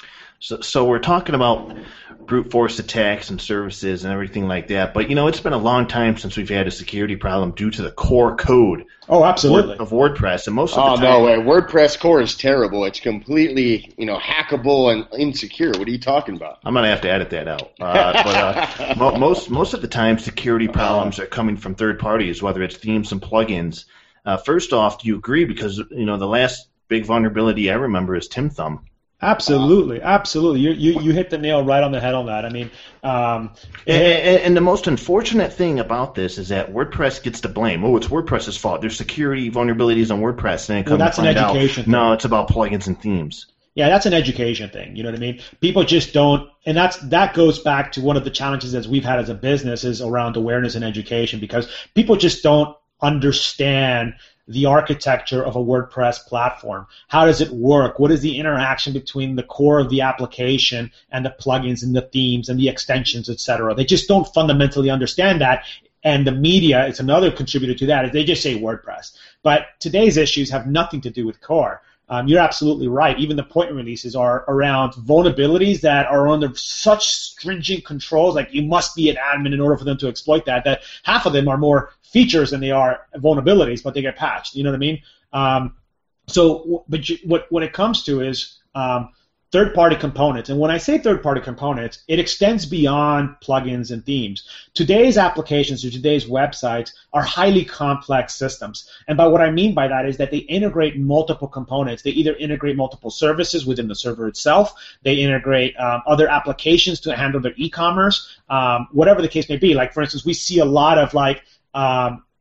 So, so we're talking about brute force attacks and services and everything like that, but you know it's been a long time since we've had a security problem due to the core code. Oh, absolutely. Of WordPress, and most of oh, the time. Oh no way! WordPress core is terrible. It's completely, you know, hackable and insecure. What are you talking about? I'm gonna have to edit that out. Uh, but uh, mo- most most of the time, security problems are coming from third parties, whether it's themes and plugins. Uh, first off, do you agree? Because you know the last big vulnerability I remember is TimThumb. Absolutely, absolutely. You, you you hit the nail right on the head on that. I mean, um, and, and, and the most unfortunate thing about this is that WordPress gets the blame. Oh, it's WordPress's fault. There's security vulnerabilities on WordPress, and then come well, that's to find an education out, thing. no, it's about plugins and themes. Yeah, that's an education thing. You know what I mean? People just don't, and that's that goes back to one of the challenges that we've had as a business is around awareness and education, because people just don't understand the architecture of a WordPress platform. How does it work? What is the interaction between the core of the application and the plugins and the themes and the extensions, et cetera? They just don't fundamentally understand that. And the media, it's another contributor to that, is they just say WordPress. But today's issues have nothing to do with core. Um, you're absolutely right. Even the point releases are around vulnerabilities that are under such stringent controls, like you must be an admin in order for them to exploit that, that half of them are more features than they are vulnerabilities, but they get patched. You know what I mean? Um, so but you, what, what it comes to is um, third-party components. And when I say third-party components, it extends beyond plugins and themes. Today's applications or today's websites are highly complex systems. And by what I mean by that is that they integrate multiple components. They either integrate multiple services within the server itself. They integrate um, other applications to handle their e-commerce, um, whatever the case may be. Like, for instance, we see a lot of, like, um,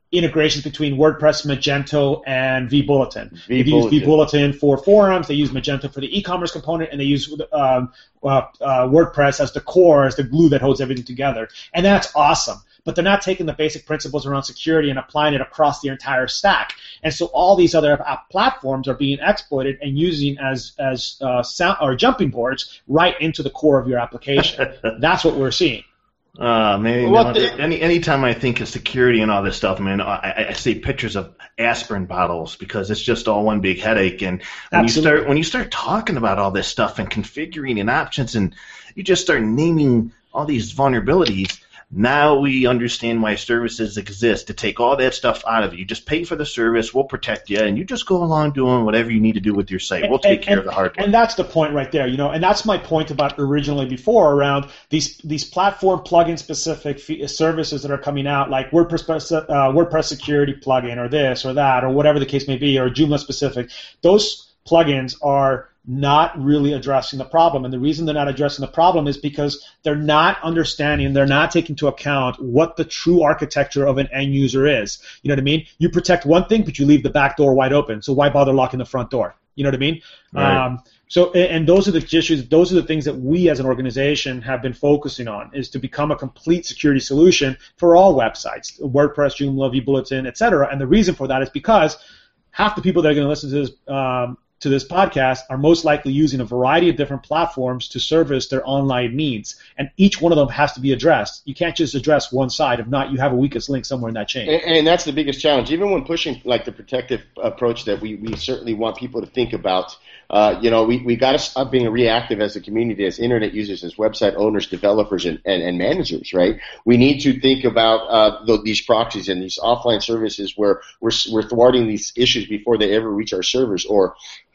integrations between WordPress, Magento, and vBulletin. They use vBulletin. vBulletin for forums, they use Magento for the e-commerce component, and they use um, uh, uh, WordPress as the core, as the glue that holds everything together. And that's awesome. But they're not taking the basic principles around security and applying it across the entire stack. And so all these other app platforms are being exploited and using as as uh, sound, or jumping boards right into the core of your application. That's what we're seeing. Uh, maybe Well, no, the- any anytime I think of security and all this stuff, man, I, I see pictures of aspirin bottles because it's just all one big headache. And when you Absolutely. start when you start talking about all this stuff and configuring and options, and you just start naming all these vulnerabilities, now we understand why services exist, to take all that stuff out of it. You just pay for the service, we'll protect you, and you just go along doing whatever you need to do with your site. We'll take And- care and- of the hard work. And that's the point right there, you know, and that's my point about originally before around these these platform plugin specific fe- services that are coming out, like WordPress uh, WordPress security plugin or this or that or whatever the case may be, or Joomla specific. Those plugins are not really addressing the problem, and the reason they're not addressing the problem is because they're not understanding, they're not taking into account what the true architecture of an end user is. You know what I mean? You protect one thing, but you leave the back door wide open, so why bother locking the front door? You know what I mean? Right. Um, so, and and those are the issues, those are the things that we as an organization have been focusing on, is to become a complete security solution for all websites, WordPress, Joomla, vBulletin, et cetera. And the reason for that is because half the people that are going to listen to this um, to this podcast are most likely using a variety of different platforms to service their online needs, and each one of them has to be addressed. You can't just address one side. If not, you have a weakest link somewhere in that chain. And, and that's the biggest challenge. Even when pushing like the protective approach that we, we certainly want people to think about, uh, you know, we, we got to stop being reactive as a community, as internet users, as website owners, developers, and, and, and managers, right? We need to think about uh, the, these proxies and these offline services where we're, we're thwarting these issues before they ever reach our servers, or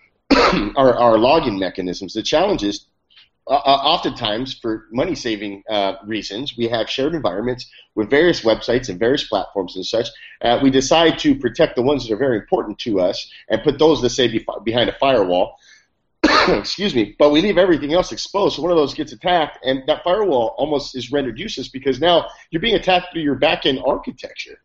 our, our login mechanisms. The challenge is, uh, oftentimes, for money-saving uh, reasons, we have shared environments with various websites and various platforms and such. Uh, we decide to protect the ones that are very important to us and put those, let's say, be- behind a firewall. Excuse me. But we leave everything else exposed. So one of those gets attacked, and that firewall almost is rendered useless because now you're being attacked through your back-end architecture.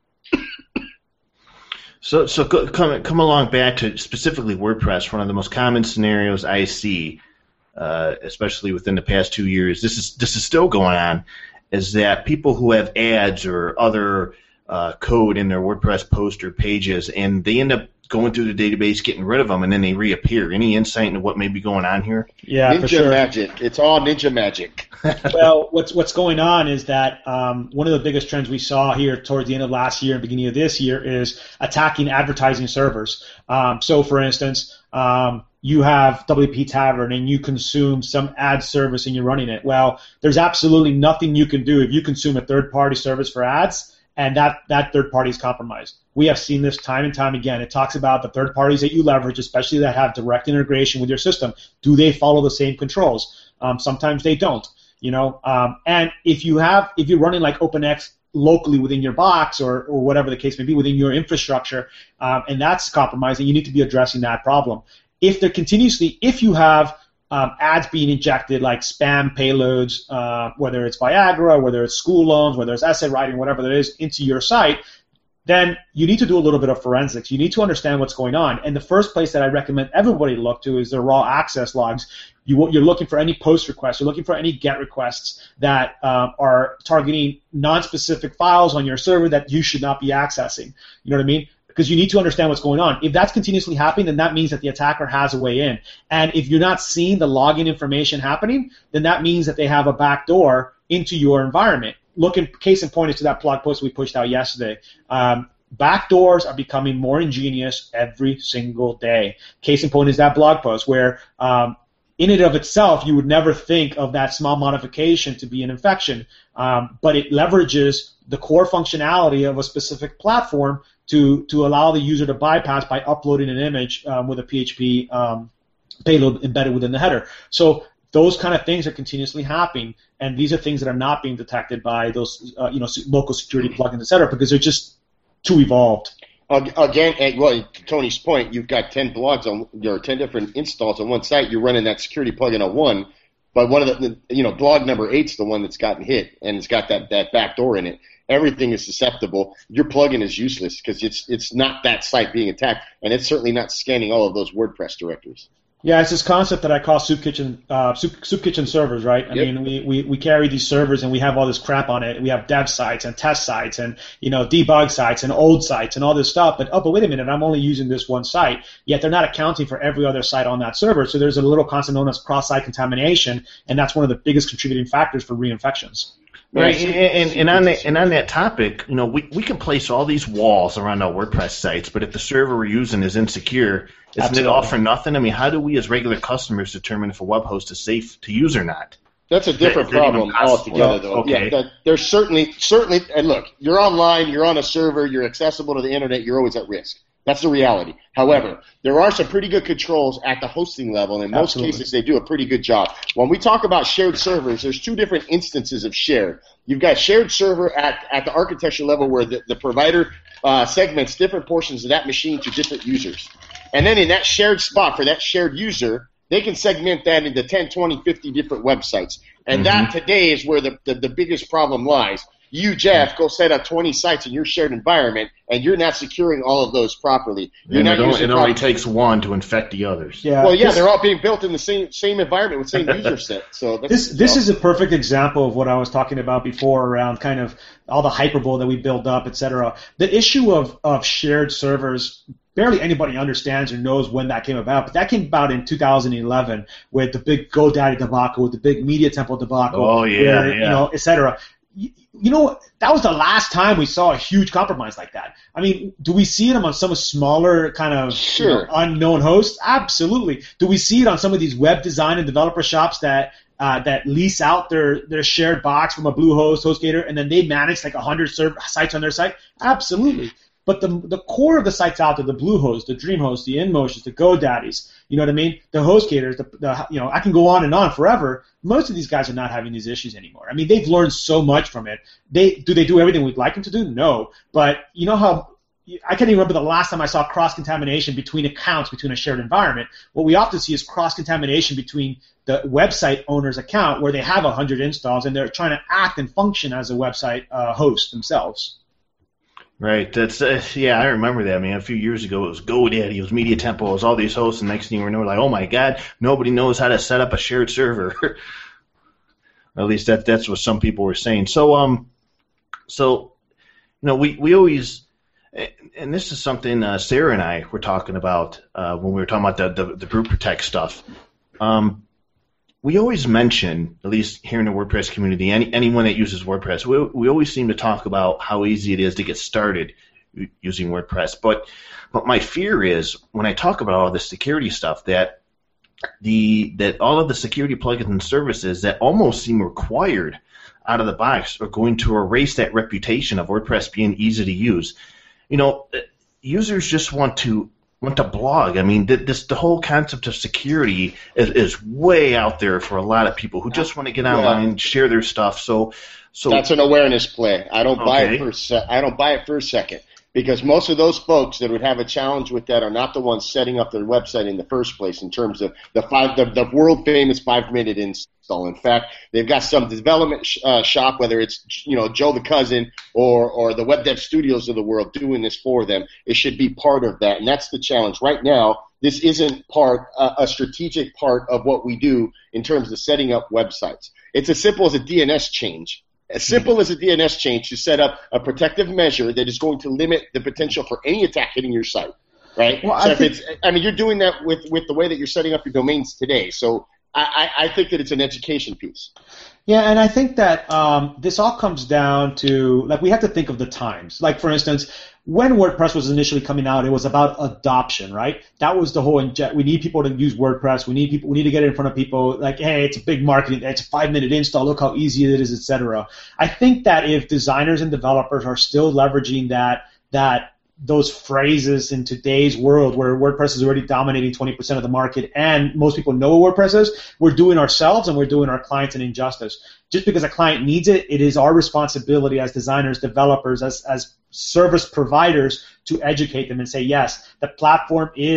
So, so go, come come along back to specifically WordPress. One of the most common scenarios I see, uh, especially within the past two years, this is this is still going on, is that people who have ads or other uh, code in their WordPress post or pages, and they end up going through the database, getting rid of them, and then they reappear. Any insight into what may be going on here? Yeah, Ninja for sure. magic. It's all ninja magic. Well, what's what's going on is that um, one of the biggest trends we saw here towards the end of last year and beginning of this year is attacking advertising servers. Um, so, for instance, um, you have W P Tavern and you consume some ad service and you're running it. Well, there's absolutely nothing you can do if you consume a third-party service for ads, and that, that third party is compromised. We have seen this time and time again. It talks about the third parties that you leverage, especially that have direct integration with your system. Do they follow the same controls? Um, sometimes they don't. You know, um, and if you have, if you're running like OpenX locally within your box or, or whatever the case may be within your infrastructure, um, and that's compromising, you need to be addressing that problem. If they're continuously, if you have um, ads being injected like spam payloads, uh, whether it's Viagra, whether it's school loans, whether it's essay writing, whatever that is, into your site, then you need to do a little bit of forensics. You need to understand what's going on. And the first place that I recommend everybody look to is the raw access logs. You, you're looking for any post requests. You're looking for any GET requests that um, are targeting non-specific files on your server that you should not be accessing. You know what I mean? Because you need to understand what's going on. If that's continuously happening, then that means that the attacker has a way in. And if you're not seeing the login information happening, then that means that they have a backdoor into your environment. Look, in, case in point is to that blog post we pushed out yesterday. Um, backdoors are becoming more ingenious every single day. Case in point is that blog post where um, in and of itself, you would never think of that small modification to be an infection, um, but it leverages the core functionality of a specific platform to, to allow the user to bypass by uploading an image um, with a P H P um, payload embedded within the header. So those kind of things are continuously happening, and these are things that are not being detected by those uh, you know, local security plugins, et cetera, because they're just too evolved. Again, well, to Tony's point, you've got ten blogs on, or ten different installs on one site. You're running that security plugin on one. But one of the, you know, blog number eight's the one that's gotten hit, and it's got that, that back door in it. Everything is susceptible. Your plugin is useless because it's it's not that site being attacked, and it's certainly not scanning all of those WordPress directories. Yeah, it's this concept that I call soup kitchen uh, soup, soup kitchen servers, right? I yep. mean, we, we, we carry these servers and we have all this crap on it. We have dev sites and test sites and, you know, debug sites and old sites and all this stuff. But, oh, but wait a minute, I'm only using this one site. Yet they're not accounting for every other site on that server. So there's a little concept known as cross-site contamination, and that's one of the biggest contributing factors for reinfections. Right, and, and, and on that and on that topic, you know, we, we can place all these walls around our WordPress sites, but if the server we're using is insecure, isn't Absolutely. It all for nothing? I mean, how do we as regular customers determine if a web host is safe to use or not? That's a different that, problem altogether, though. Okay. Yeah, that, there's certainly certainly, and look, you're online, you're on a server, you're accessible to the internet, you're always at risk. That's the reality. However, there are some pretty good controls at the hosting level, and in most Absolutely. Cases they do a pretty good job. When we talk about shared servers, there's two different instances of shared. You've got shared server at, at the architecture level where the, the provider uh, segments different portions of that machine to different users. And then in that shared spot for that shared user, they can segment that into ten, twenty, fifty different websites. And mm-hmm. that today is where the, the, the biggest problem lies. You, Jeff, go set up twenty sites in your shared environment, and you're not securing all of those properly. You're and not it, only, using it only takes one to infect the others. Yeah, well, yeah, this, they're all being built in the same same environment with same user set. So that's, this this well, is a perfect example of what I was talking about before around kind of all the hyperbole that we build up, et cetera. The issue of, of shared servers, barely anybody understands or knows when that came about, but that came about in two thousand eleven with the big GoDaddy debacle, with the big Media Temple debacle, oh, yeah, where, yeah. you know, et cetera. You, you know, that was the last time we saw a huge compromise like that. I mean, do we see it on some smaller kind of sure. you know, unknown hosts? Absolutely. Do we see it on some of these web design and developer shops that uh, that lease out their, their shared box from a Bluehost, HostGator, and then they manage like one hundred serv- sites on their site? Absolutely. But the the core of the sites out there, the Bluehost, the DreamHost, the InMotions, the GoDaddies, you know what I mean? The HostGators, the, the you know, I can go on and on forever. Most of these guys are not having these issues anymore. I mean, they've learned so much from it. They do they do everything we'd like them to do? No. But you know how I can't even remember the last time I saw cross-contamination between accounts between a shared environment. What we often see is cross-contamination between the website owner's account where they have one hundred installs and they're trying to act and function as a website uh, host themselves. Right. That's uh, yeah. I remember that, man. A few years ago, it was GoDaddy, it was Media Temple, it was all these hosts, and next thing you know, we're like, oh my God, nobody knows how to set up a shared server. At least that that's what some people were saying. So um, so you know, we we always, and this is something uh, Sarah and I were talking about uh, when we were talking about the the, the Brute Protect stuff. Um, we always mention, at least here in the WordPress community, any, anyone that uses WordPress, we, we always seem to talk about how easy it is to get started using WordPress. But but my fear is when I talk about all the security stuff that the that all of the security plugins and services that almost seem required out of the box are going to erase that reputation of WordPress being easy to use. You know, users just want to want to blog. I mean, this the whole concept of security is, is way out there for a lot of people who just want to get online, yeah. share their stuff. So, so that's an awareness play. I don't buy okay. it for a se- I don't buy it for a second because most of those folks that would have a challenge with that are not the ones setting up their website in the first place. In terms of the five, the, the world famous five minute install. In fact, they've got some development sh- uh, shop, whether it's you know Joe the cousin or or the web dev studios of the world doing this for them. It should be part of that, and that's the challenge right now. This isn't part uh, a strategic part of what we do in terms of setting up websites. It's as simple as a D N S change. As simple as a D N S change to set up a protective measure that is going to limit the potential for any attack hitting your site. Right? Well, so I if think- it's, I mean, you're doing that with with the way that you're setting up your domains today. So. I, I think that it's an education piece. Yeah, and I think that um, this all comes down to, like, we have to think of the times. Like, for instance, when WordPress was initially coming out, it was about adoption, right? That was the whole, inje- we need people to use WordPress. We need people. We need to get it in front of people. Like, hey, it's a big marketing, it's a five-minute install. Look how easy it is, et cetera. I think that if designers and developers are still leveraging that that those phrases in today's world where WordPress is already dominating twenty percent of the market and most people know what WordPress is, we're doing ourselves and we're doing our clients an injustice. Just because a client needs it, it is our responsibility as designers, developers, as, as service providers to educate them and say, yes, the platform is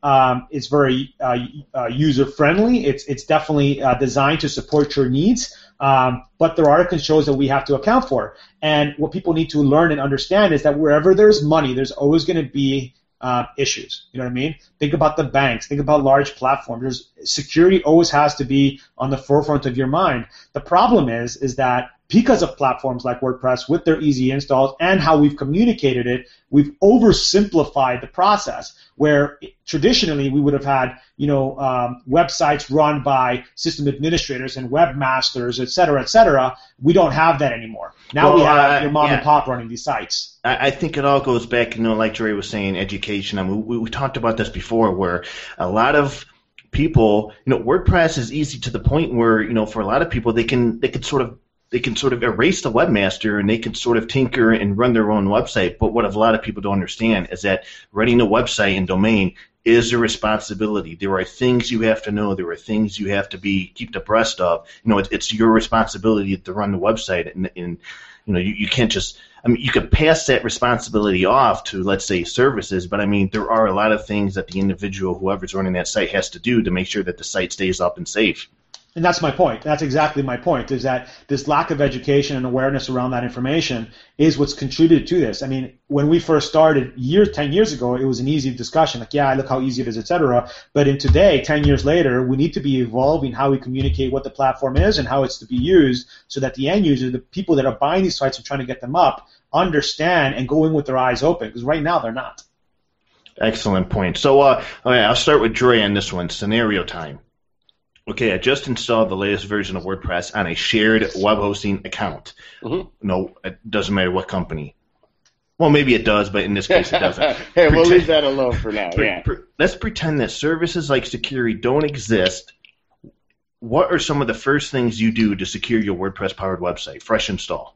Um, it's very uh, uh, user-friendly. It's it's definitely uh, designed to support your needs. Um, but there are controls that we have to account for. And what people need to learn and understand is that wherever there's money, there's always going to be uh, issues. You know what I mean? Think about the banks. Think about large platforms. There's, security always has to be on the forefront of your mind. The problem is, is that because of platforms like WordPress with their easy installs and how we've communicated it, we've oversimplified the process where traditionally we would have had, you know, um, websites run by system administrators and webmasters, et cetera, et cetera. We don't have that anymore. Now well, we have uh, your mom yeah. and pop running these sites. I, I think it all goes back, you know, like Dre was saying, education. I mean, we, we talked about this before where a lot of people, you know, WordPress is easy to the point where, you know, for a lot of people, they can they can sort of they can sort of erase the webmaster and they can sort of tinker and run their own website. But what a lot of people don't understand is that running a website and domain is a responsibility. There are things you have to know. There are things you have to be keep abreast of. You know, it's, it's your responsibility to run the website, and, and you know, you, you can't just. I mean, you could pass that responsibility off to, let's say, services, but I mean, there are a lot of things that the individual, whoever's running that site, has to do to make sure that the site stays up and safe. And that's my point. That's exactly my point, is that this lack of education and awareness around that information is what's contributed to this. I mean, when we first started years, ten years ago, it was an easy discussion. Like, yeah, look how easy it is, et cetera. But in today, ten years later, we need to be evolving how we communicate what the platform is and how it's to be used so that the end user, the people that are buying these sites and trying to get them up, understand and go in with their eyes open. Because right now, they're not. Excellent point. So uh, all right, I'll start with Dre on this one, scenario time. Okay, I just installed the latest version of WordPress on a shared web hosting account. Mm-hmm. No, it doesn't matter what company. Well, maybe it does, but in this case it doesn't. Hey, pretend, we'll leave that alone for now. Pre- yeah. Pre- let's pretend that services like security don't exist. What are some of the first things you do to secure your WordPress-powered website? Fresh install.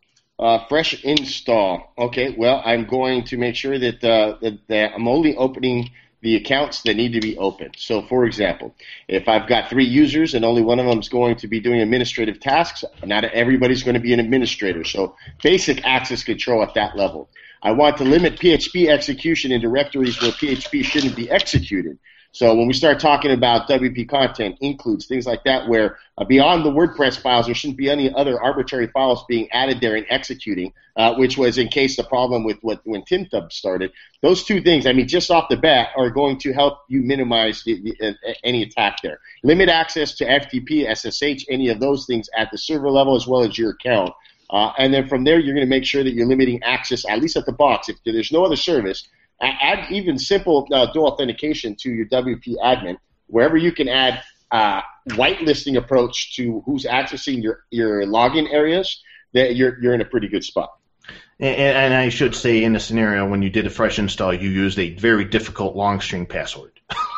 Uh, fresh install. Okay, well, I'm going to make sure that, uh, that, that I'm only opening the accounts that need to be opened. So, for example, if I've got three users and only one of them is going to be doing administrative tasks, not everybody's going to be an administrator. So, basic access control at that level. I want to limit P H P execution in directories where P H P shouldn't be executed. So when we start talking about W P content, includes, things like that, where uh, beyond the WordPress files, there shouldn't be any other arbitrary files being added there and executing, uh, which was in case the problem with what when TimTub started. Those two things, I mean, just off the bat, are going to help you minimize the, the, uh, any attack there. Limit access to F T P, S S H, any of those things at the server level as well as your account. Uh, and then from there, you're going to make sure that you're limiting access, at least at the box. If there's no other service, add even simple uh, dual authentication to your W P admin, wherever you can add uh, whitelisting approach to who's accessing your, your login areas, that you're you're in a pretty good spot. And, and I should say, in the scenario when you did a fresh install, you used a very difficult long string password.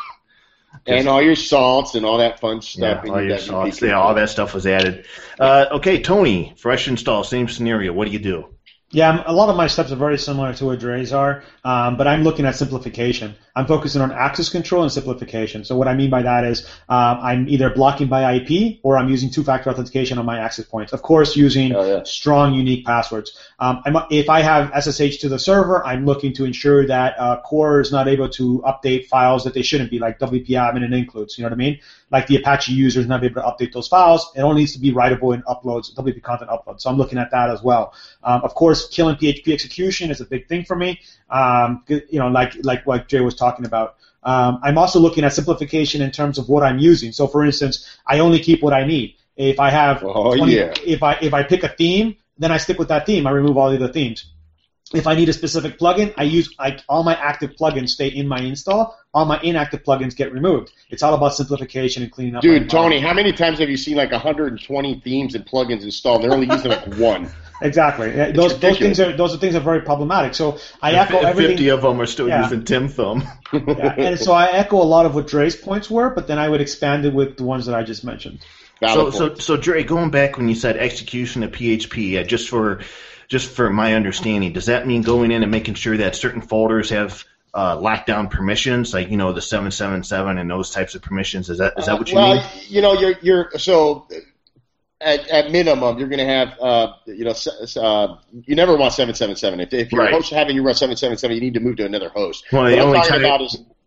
And all your salts and all that fun stuff. Yeah, all your salts, yeah, all that stuff was added. Uh, okay, Tony, fresh install, same scenario. What do you do? Yeah, a lot of my steps are very similar to what Dre's are, um, but I'm looking at simplification. I'm focusing on access control and simplification. So what I mean by that is um, I'm either blocking by I P or I'm using two-factor authentication on my access points. Of course, using oh, yeah. strong, unique passwords. Um, I'm, if I have S S H to the server, I'm looking to ensure that uh, Core is not able to update files that they shouldn't be, like W P admin and includes. You know what I mean? Like the Apache user is not able to update those files. It only needs to be writable in uploads, W P content uploads. So I'm looking at that as well. Um, of course, killing P H P execution is a big thing for me. Um, you know, like like what Jay was talking about. Um, I'm also looking at simplification in terms of what I'm using. So, for instance, I only keep what I need. If I have, oh, twenty, yeah. if I if I pick a theme, then I stick with that theme. I remove all the other themes. If I need a specific plugin, I use I, all my active plugins stay in my install. All my inactive plugins get removed. It's all about simplification and cleaning up. Dude, Tony, how many times have you seen like one hundred twenty themes and plugins installed? They're only using like one. Exactly. Those, those things are those are things are very problematic. So I echo everything. Fifty of them are still yeah. using Tim Thumb. yeah. And so I echo a lot of what Dre's points were, but then I would expand it with the ones that I just mentioned. So, so, so Dre, going back when you said execution of P H P, uh, just for just for my understanding, does that mean going in and making sure that certain folders have uh, lockdown permissions, like you know the seven seven seven and those types of permissions? Is that is that what you uh, well, mean? Well, you know, you're you're so. At, at minimum, you're going to have, uh, you know, uh, you never want seven seven seven. If, if your right. host having you run seven seven seven, you need to move to another host. Well, what the I'm only talking time about is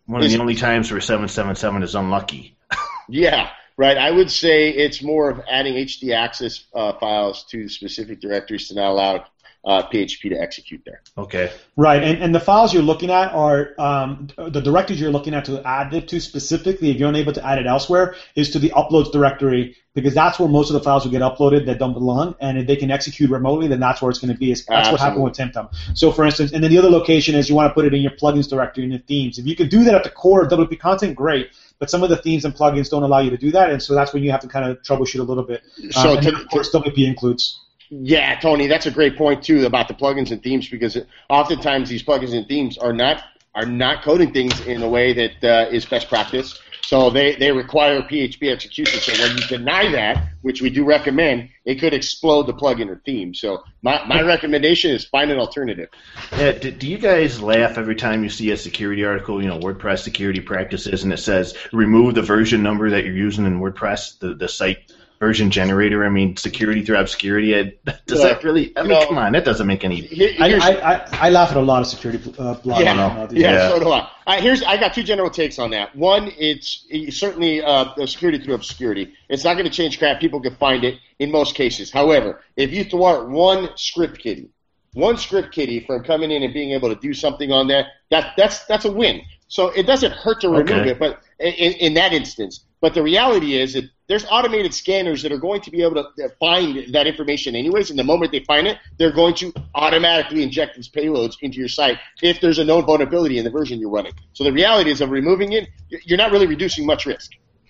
One of the only times where seven seven seven is unlucky. Yeah, right. I would say it's more of adding H D access uh, files to specific directories to not allow uh, P H P to execute there. Okay. Right, and, and the files you're looking at are um, the directories you're looking at to add it to specifically, if you're unable to add it elsewhere, is to the uploads directory, because that's where most of the files will get uploaded that don't belong, and if they can execute remotely, then that's where it's going to be. That's Absolutely. What happened with TimTum. So, for instance, and then the other location is you want to put it in your plugins directory in your themes. If you can do that at the core of W P content, great. But some of the themes and plugins don't allow you to do that, and so that's when you have to kind of troubleshoot a little bit. So, um, and to, then, of course, W P includes. Yeah, Tony, that's a great point too about the plugins and themes, because oftentimes these plugins and themes are not are not coding things in a way that uh, is best practice. So they, they require P H P execution. So when you deny that, which we do recommend, it could explode the plugin or theme. So my, my recommendation is find an alternative. Yeah, do, do you guys laugh every time you see a security article, you know, WordPress security practices, and it says remove the version number that you're using in WordPress, the, the site version generator? I mean, security through obscurity. Does yeah. that really? I mean, no. Come on, that doesn't make any. I, I, I, I laugh at a lot of security uh, blogs. Yeah, uh, yeah, yeah, so do I. Uh, here's I got two general takes on that. One, it's, it's certainly uh, the security through obscurity. It's not going to change crap. People can find it in most cases. However, if you thwart one script kiddie, one script kiddie from coming in and being able to do something on that, that that's that's a win. So it doesn't hurt to remove okay. it, but in, in that instance. But the reality is that there's automated scanners that are going to be able to find that information anyways, and the moment they find it, they're going to automatically inject these payloads into your site if there's a known vulnerability in the version you're running. So the reality is of removing it, you're not really reducing much risk.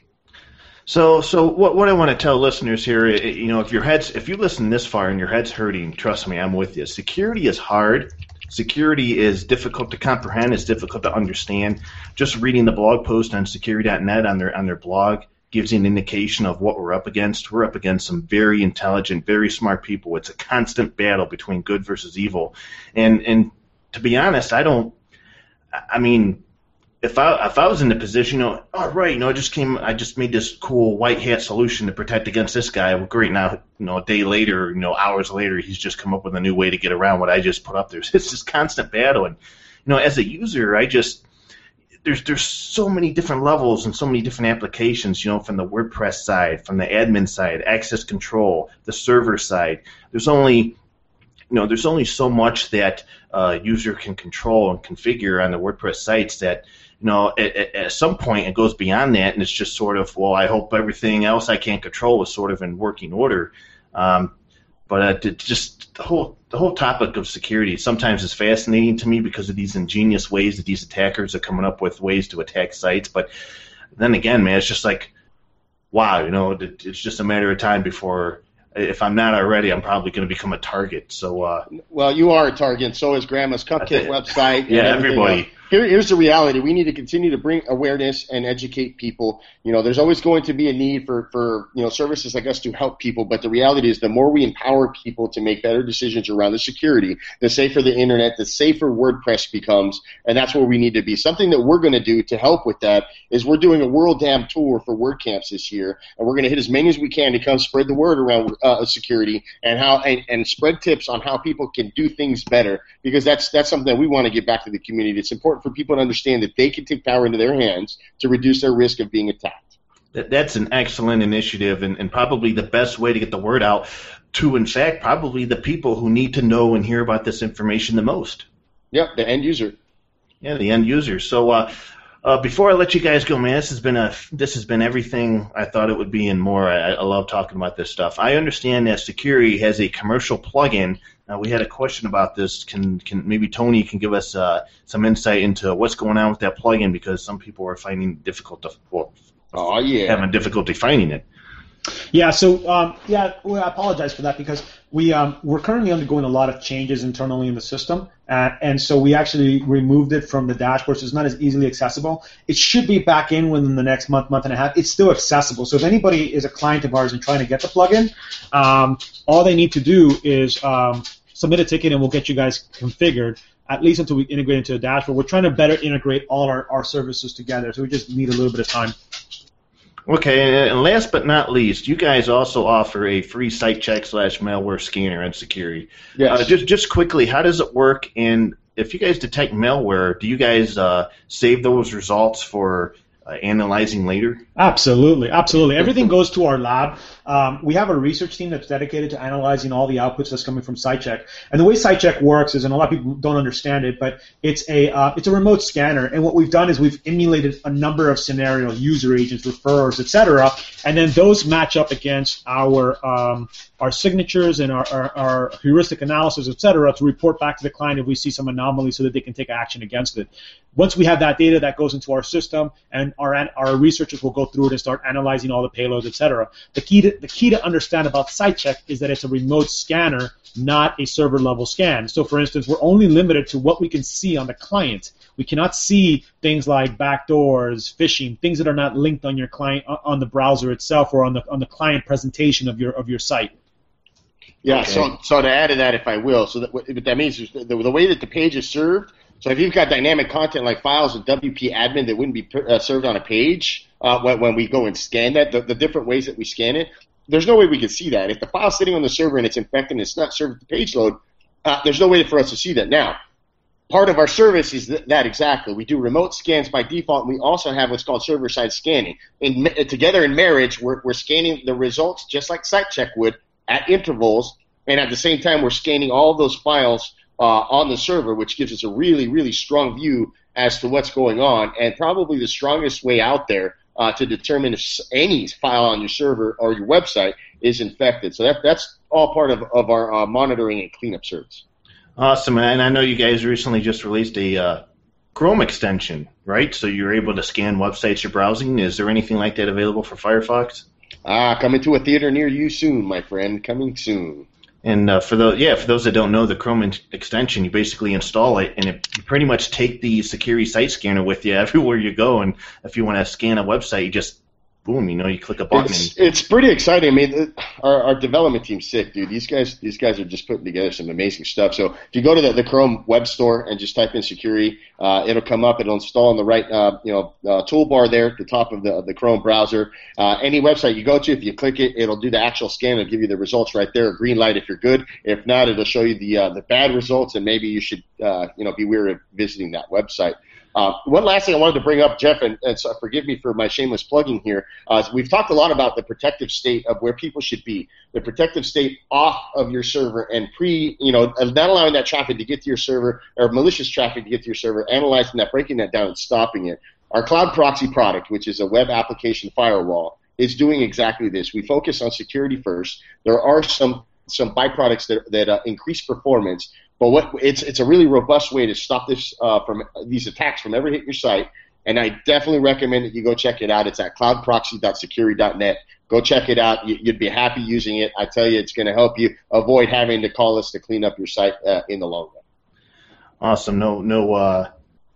So, so what what I want to tell listeners here, you know, if your head's if you listen this far and your head's hurting, trust me, I'm with you. Security is hard. Security is difficult to comprehend. It's difficult to understand. Just reading the blog post on security dot net on their on their blog gives you an indication of what we're up against. We're up against some very intelligent, very smart people. It's a constant battle between good versus evil. And and to be honest, I don't. I mean, if I if I was in the position, you know, oh right, you know, I just came, I just made this cool white hat solution to protect against this guy. Well, great. Now, you know, a day later, you know, hours later, he's just come up with a new way to get around what I just put up there. It's this constant battle, and you know, as a user, I just there's there's so many different levels and so many different applications. You know, from the WordPress side, from the admin side, access control, the server side. There's only you know, there's only so much that a user can control and configure on the WordPress sites that. You know, at, at some point it goes beyond that, and it's just sort of, well, I hope everything else I can't control is sort of in working order. Um, but uh, just the whole the whole topic of security sometimes is fascinating to me because of these ingenious ways that these attackers are coming up with ways to attack sites. But then again, man, it's just like, wow, you know, it, it's just a matter of time before. If I'm not already, I'm probably going to become a target. So, uh, well, you are a target. So is Grandma's Cupcake website. Yeah, everybody. Else. Here, here's the reality. We need to continue to bring awareness and educate people. You know, there's always going to be a need for, for you know services like us to help people. But the reality is, the more we empower people to make better decisions around the security, the safer the internet, the safer WordPress becomes, and that's where we need to be. Something that we're going to do to help with that is we're doing a World Dam tour for WordCamps this year, and we're going to hit as many as we can to come spread the word around uh, security and how and, and spread tips on how people can do things better, because that's that's something that we want to give back to the community. It's important for people to understand that they can take power into their hands to reduce their risk of being attacked. That, that's an excellent initiative, and, and probably the best way to get the word out to, in fact, probably the people who need to know and hear about this information the most. Yep, the end user. Yeah, the end user. So uh, uh, before I let you guys go, man, this has been a this has been everything I thought it would be and more. I, I love talking about this stuff. I understand that Securi has a commercial plugin. Uh, we had a question about this. Can can maybe Tony can give us uh, some insight into what's going on with that plugin, because some people are finding it difficult to well, oh yeah having difficulty finding it. Yeah, so um, yeah, well, I apologize for that because we um, we're currently undergoing a lot of changes internally in the system, uh, and so we actually removed it from the dashboard, so it's not as easily accessible. It should be back in within the next month, month and a half. It's still accessible, so if anybody is a client of ours and trying to get the plugin, um, all they need to do is um, submit a ticket, and we'll get you guys configured. At least until we integrate into the dashboard. We're trying to better integrate all our, our services together, so we just need a little bit of time. Okay, and last but not least, you guys also offer a free site check slash malware scanner on Securi. Yes. Uh, just just quickly, how does it work, and if you guys detect malware, do you guys uh, save those results for uh, analyzing later? Absolutely, absolutely. Everything goes to our lab. Um, we have a research team that's dedicated to analyzing all the outputs that's coming from SiteCheck. And the way SiteCheck works is, and a lot of people don't understand it, but it's a uh, it's a remote scanner. And what we've done is we've emulated a number of scenarios, user agents, referrers, et cetera, and then those match up against our um, our signatures and our, our, our heuristic analysis, et cetera, to report back to the client if we see some anomaly so that they can take action against it. Once we have that data, that goes into our system, and our our researchers will go through it and start analyzing all the payloads, et cetera. The key to the key to understand about SiteCheck is that it's a remote scanner, not a server level scan. So, for instance, we're only limited to what we can see on the client. We cannot see things like backdoors, phishing, things that are not linked on your client on the browser itself or on the on the client presentation of your of your site. Yeah. Okay. So so to add to that, if I will, so that what that means is the, the way that the page is served. So if you've got dynamic content like files with W P admin that wouldn't be uh, served on a page uh, when, when we go and scan that, the, the different ways that we scan it, there's no way we can see that. If the file's sitting on the server and it's infected and it's not served at the page load, uh, there's no way for us to see that. Now, part of our service is th- that exactly. We do remote scans by default, and we also have what's called server-side scanning. In, together in marriage, we're, we're scanning the results just like SiteCheck would at intervals, and at the same time, we're scanning all of those files Uh, on the server, which gives us a really, really strong view as to what's going on, and probably the strongest way out there uh, to determine if any file on your server or your website is infected. So that that's all part of, of our uh, monitoring and cleanup service. Awesome, and I know you guys recently just released a uh, Chrome extension, right? So you're able to scan websites you're browsing. Is there anything like that available for Firefox? Ah, coming to a theater near you soon, my friend. Coming soon. And uh, for those, yeah, for those that don't know, the Chrome in- extension, you basically install it, and it, you pretty much take the security site scanner with you everywhere you go. And if you want to scan a website, you just boom, you know, you click a button. It's, and, it's pretty exciting. I mean, our, our development team's sick, dude. These guys, these guys are just putting together some amazing stuff. So if you go to the, the Chrome web store and just type in security, uh, it'll come up. It'll install in the right, uh, you know, uh, toolbar there at the top of the of the Chrome browser. Uh, any website you go to, if you click it, it'll do the actual scan. It'll give you the results right there. A green light if you're good. If not, it'll show you the uh, the bad results, and maybe you should, uh, you know, be wary of visiting that website. Uh, one last thing I wanted to bring up, Jeff, and, and so forgive me for my shameless plugging here. Uh, we've talked a lot about the protective state of where people should be, the protective state off of your server and pre, you know, not allowing that traffic to get to your server or malicious traffic to get to your server, analyzing that, breaking that down, and stopping it. Our Cloud Proxy product, which is a web application firewall, is doing exactly this. We focus on security first. There are some some byproducts that that uh, increase performance. But what it's it's a really robust way to stop this uh, from these attacks from ever hitting your site, and I definitely recommend that you go check it out. It's at cloud proxy dot security dot net. Go check it out. You'd be happy using it. I tell you, it's going to help you avoid having to call us to clean up your site uh, in the long run. Awesome. No no uh,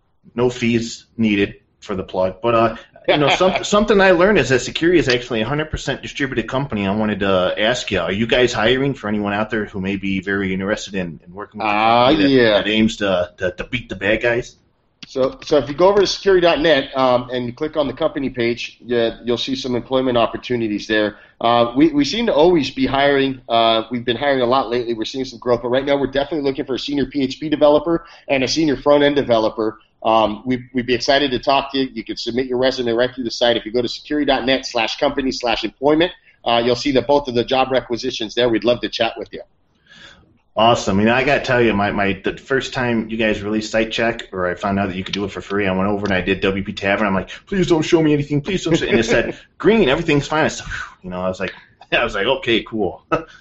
no fees needed for the plug, but uh, you know, some, something I learned is that Security is actually a one hundred percent distributed company. I wanted to ask you, are you guys hiring for anyone out there who may be very interested in, in working with a uh, company that, yeah. that aims to, to, to beat the bad guys? So, so if you go over to security dot net um, and you click on the company page, yeah, you'll see some employment opportunities there. Uh, we, we seem to always be hiring. Uh, we've been hiring a lot lately. We're seeing some growth, but right now we're definitely looking for a senior P H P developer and a senior front-end developer. Um, we, we'd be excited to talk to you. You can submit your resume right through the site. If you go to security dot net slash company slash employment, uh, you'll see that both of the job requisitions there. We'd love to chat with you. Awesome. I mean, I got to tell you, my, my the first time you guys released SiteCheck, or I found out that you could do it for free, I went over and I did W P Tavern. I'm like, please don't show me anything. Please don't. Show. And it said green, everything's fine. I said, you know, I was like, I was like, okay, cool.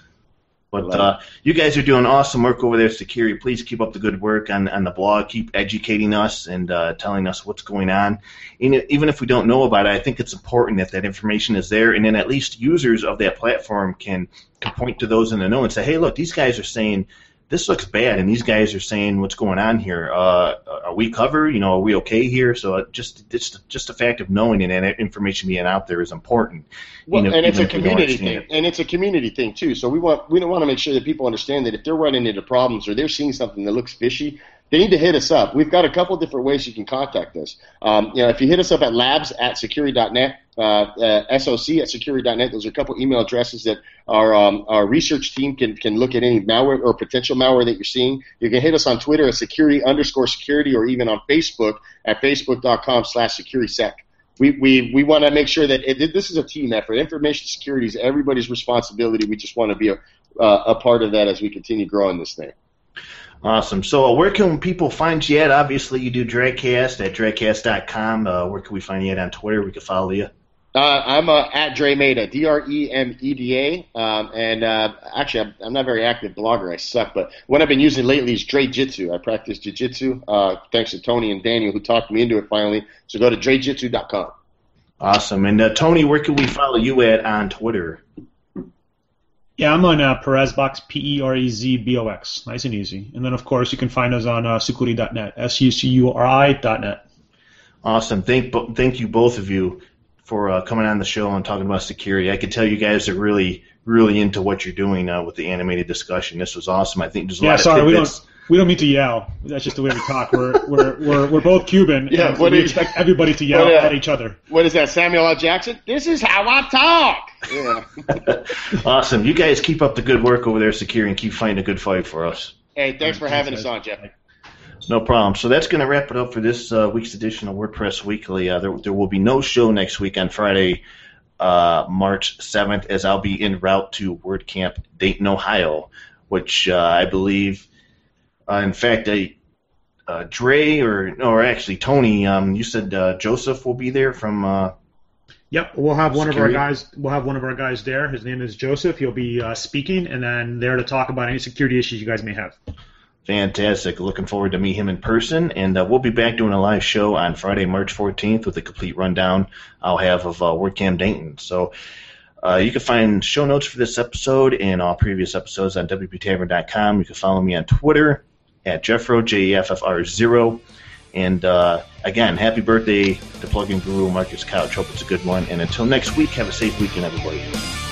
But uh, you guys are doing awesome work over there at Security. Please keep up the good work on, on the blog. Keep educating us and uh, telling us what's going on. And even if we don't know about it, I think it's important that that information is there, and then at least users of that platform can, can point to those in the know and say, hey, look, these guys are saying this looks bad, and these guys are saying what's going on here. Uh, are we covered? You know, are we okay here? So just just just the fact of knowing and that information being out there is important. Well, you know, and it's a if we don't community thing, understand it. and it's a community thing too. So we want we don't want to make sure that people understand that if they're running into problems or they're seeing something that looks fishy, they need to hit us up. We've got a couple different ways you can contact us. Um, you know, if you hit us up at labs at security dot net, uh, uh, soc at security dot net, those are a couple email addresses that our um, our research team can can look at any malware or potential malware that you're seeing. You can hit us on Twitter at security underscore security, or even on Facebook at facebook dot com slash securitysec. We we we want to make sure that it, this is a team effort. Information security is everybody's responsibility. We just want to be a uh, a part of that as we continue growing this thing. Awesome. So uh, where can people find you at? Obviously, you do Dragcast at dragcast dot com. Uh, where can we find you at on Twitter? We can follow you. Uh, I'm uh, at Dremeda, D R E M E D A, um, and uh, actually I'm, I'm not a very active blogger. I suck, but what I've been using lately is Dre Jitsu. I practice jiu-jitsu, uh, thanks to Tony and Daniel who talked me into it finally. So go to dre jitsu dot com. Awesome. And uh, Tony, where can we follow you at on Twitter? Yeah, I'm on uh, Perezbox, P E R E Z B O X. Nice and easy. And then, of course, you can find us on uh, Sucuri dot net, S U C U R I dot net. Awesome. Thank thank you, both of you, for uh, coming on the show and talking about security. I can tell you guys are really, really into what you're doing uh, with the animated discussion. This was awesome. I think there's a yeah, lot sorry, of tidbits. we don't we don't mean to yell. That's just the way we talk. We're we're we're, we're both Cuban. Yeah, and what we do you- expect everybody to yell what, uh, at each other. What is that, Samuel L. Jackson? This is how I talk. Yeah. Awesome. You guys keep up the good work over there, Security, and keep fighting a good fight for us. Hey, thanks for having us on, Jeff. No problem. So that's going to wrap it up for this uh, week's edition of WordPress Weekly. Uh, there, there will be no show next week on Friday, uh, March seventh, as I'll be en route to WordCamp Dayton, Ohio, which uh, I believe, uh, in fact, I, uh, Dre or or actually Tony, um, you said uh, Joseph will be there from. Uh, Yep, we'll have one Security. of our guys. We'll have one of our guys there. His name is Joseph. He'll be uh, speaking, and then there to talk about any security issues you guys may have. Fantastic. Looking forward to meet him in person. And uh, we'll be back doing a live show on Friday, March fourteenth with a complete rundown I'll have of uh, WordCamp Dayton. So uh, you can find show notes for this episode and all previous episodes on w p tavern dot com. You can follow me on Twitter at Jeffro, J E F F R zero. And uh, again, happy birthday to plugin guru Marcus Couch. Hope it's a good one. And until next week, have a safe weekend, everybody.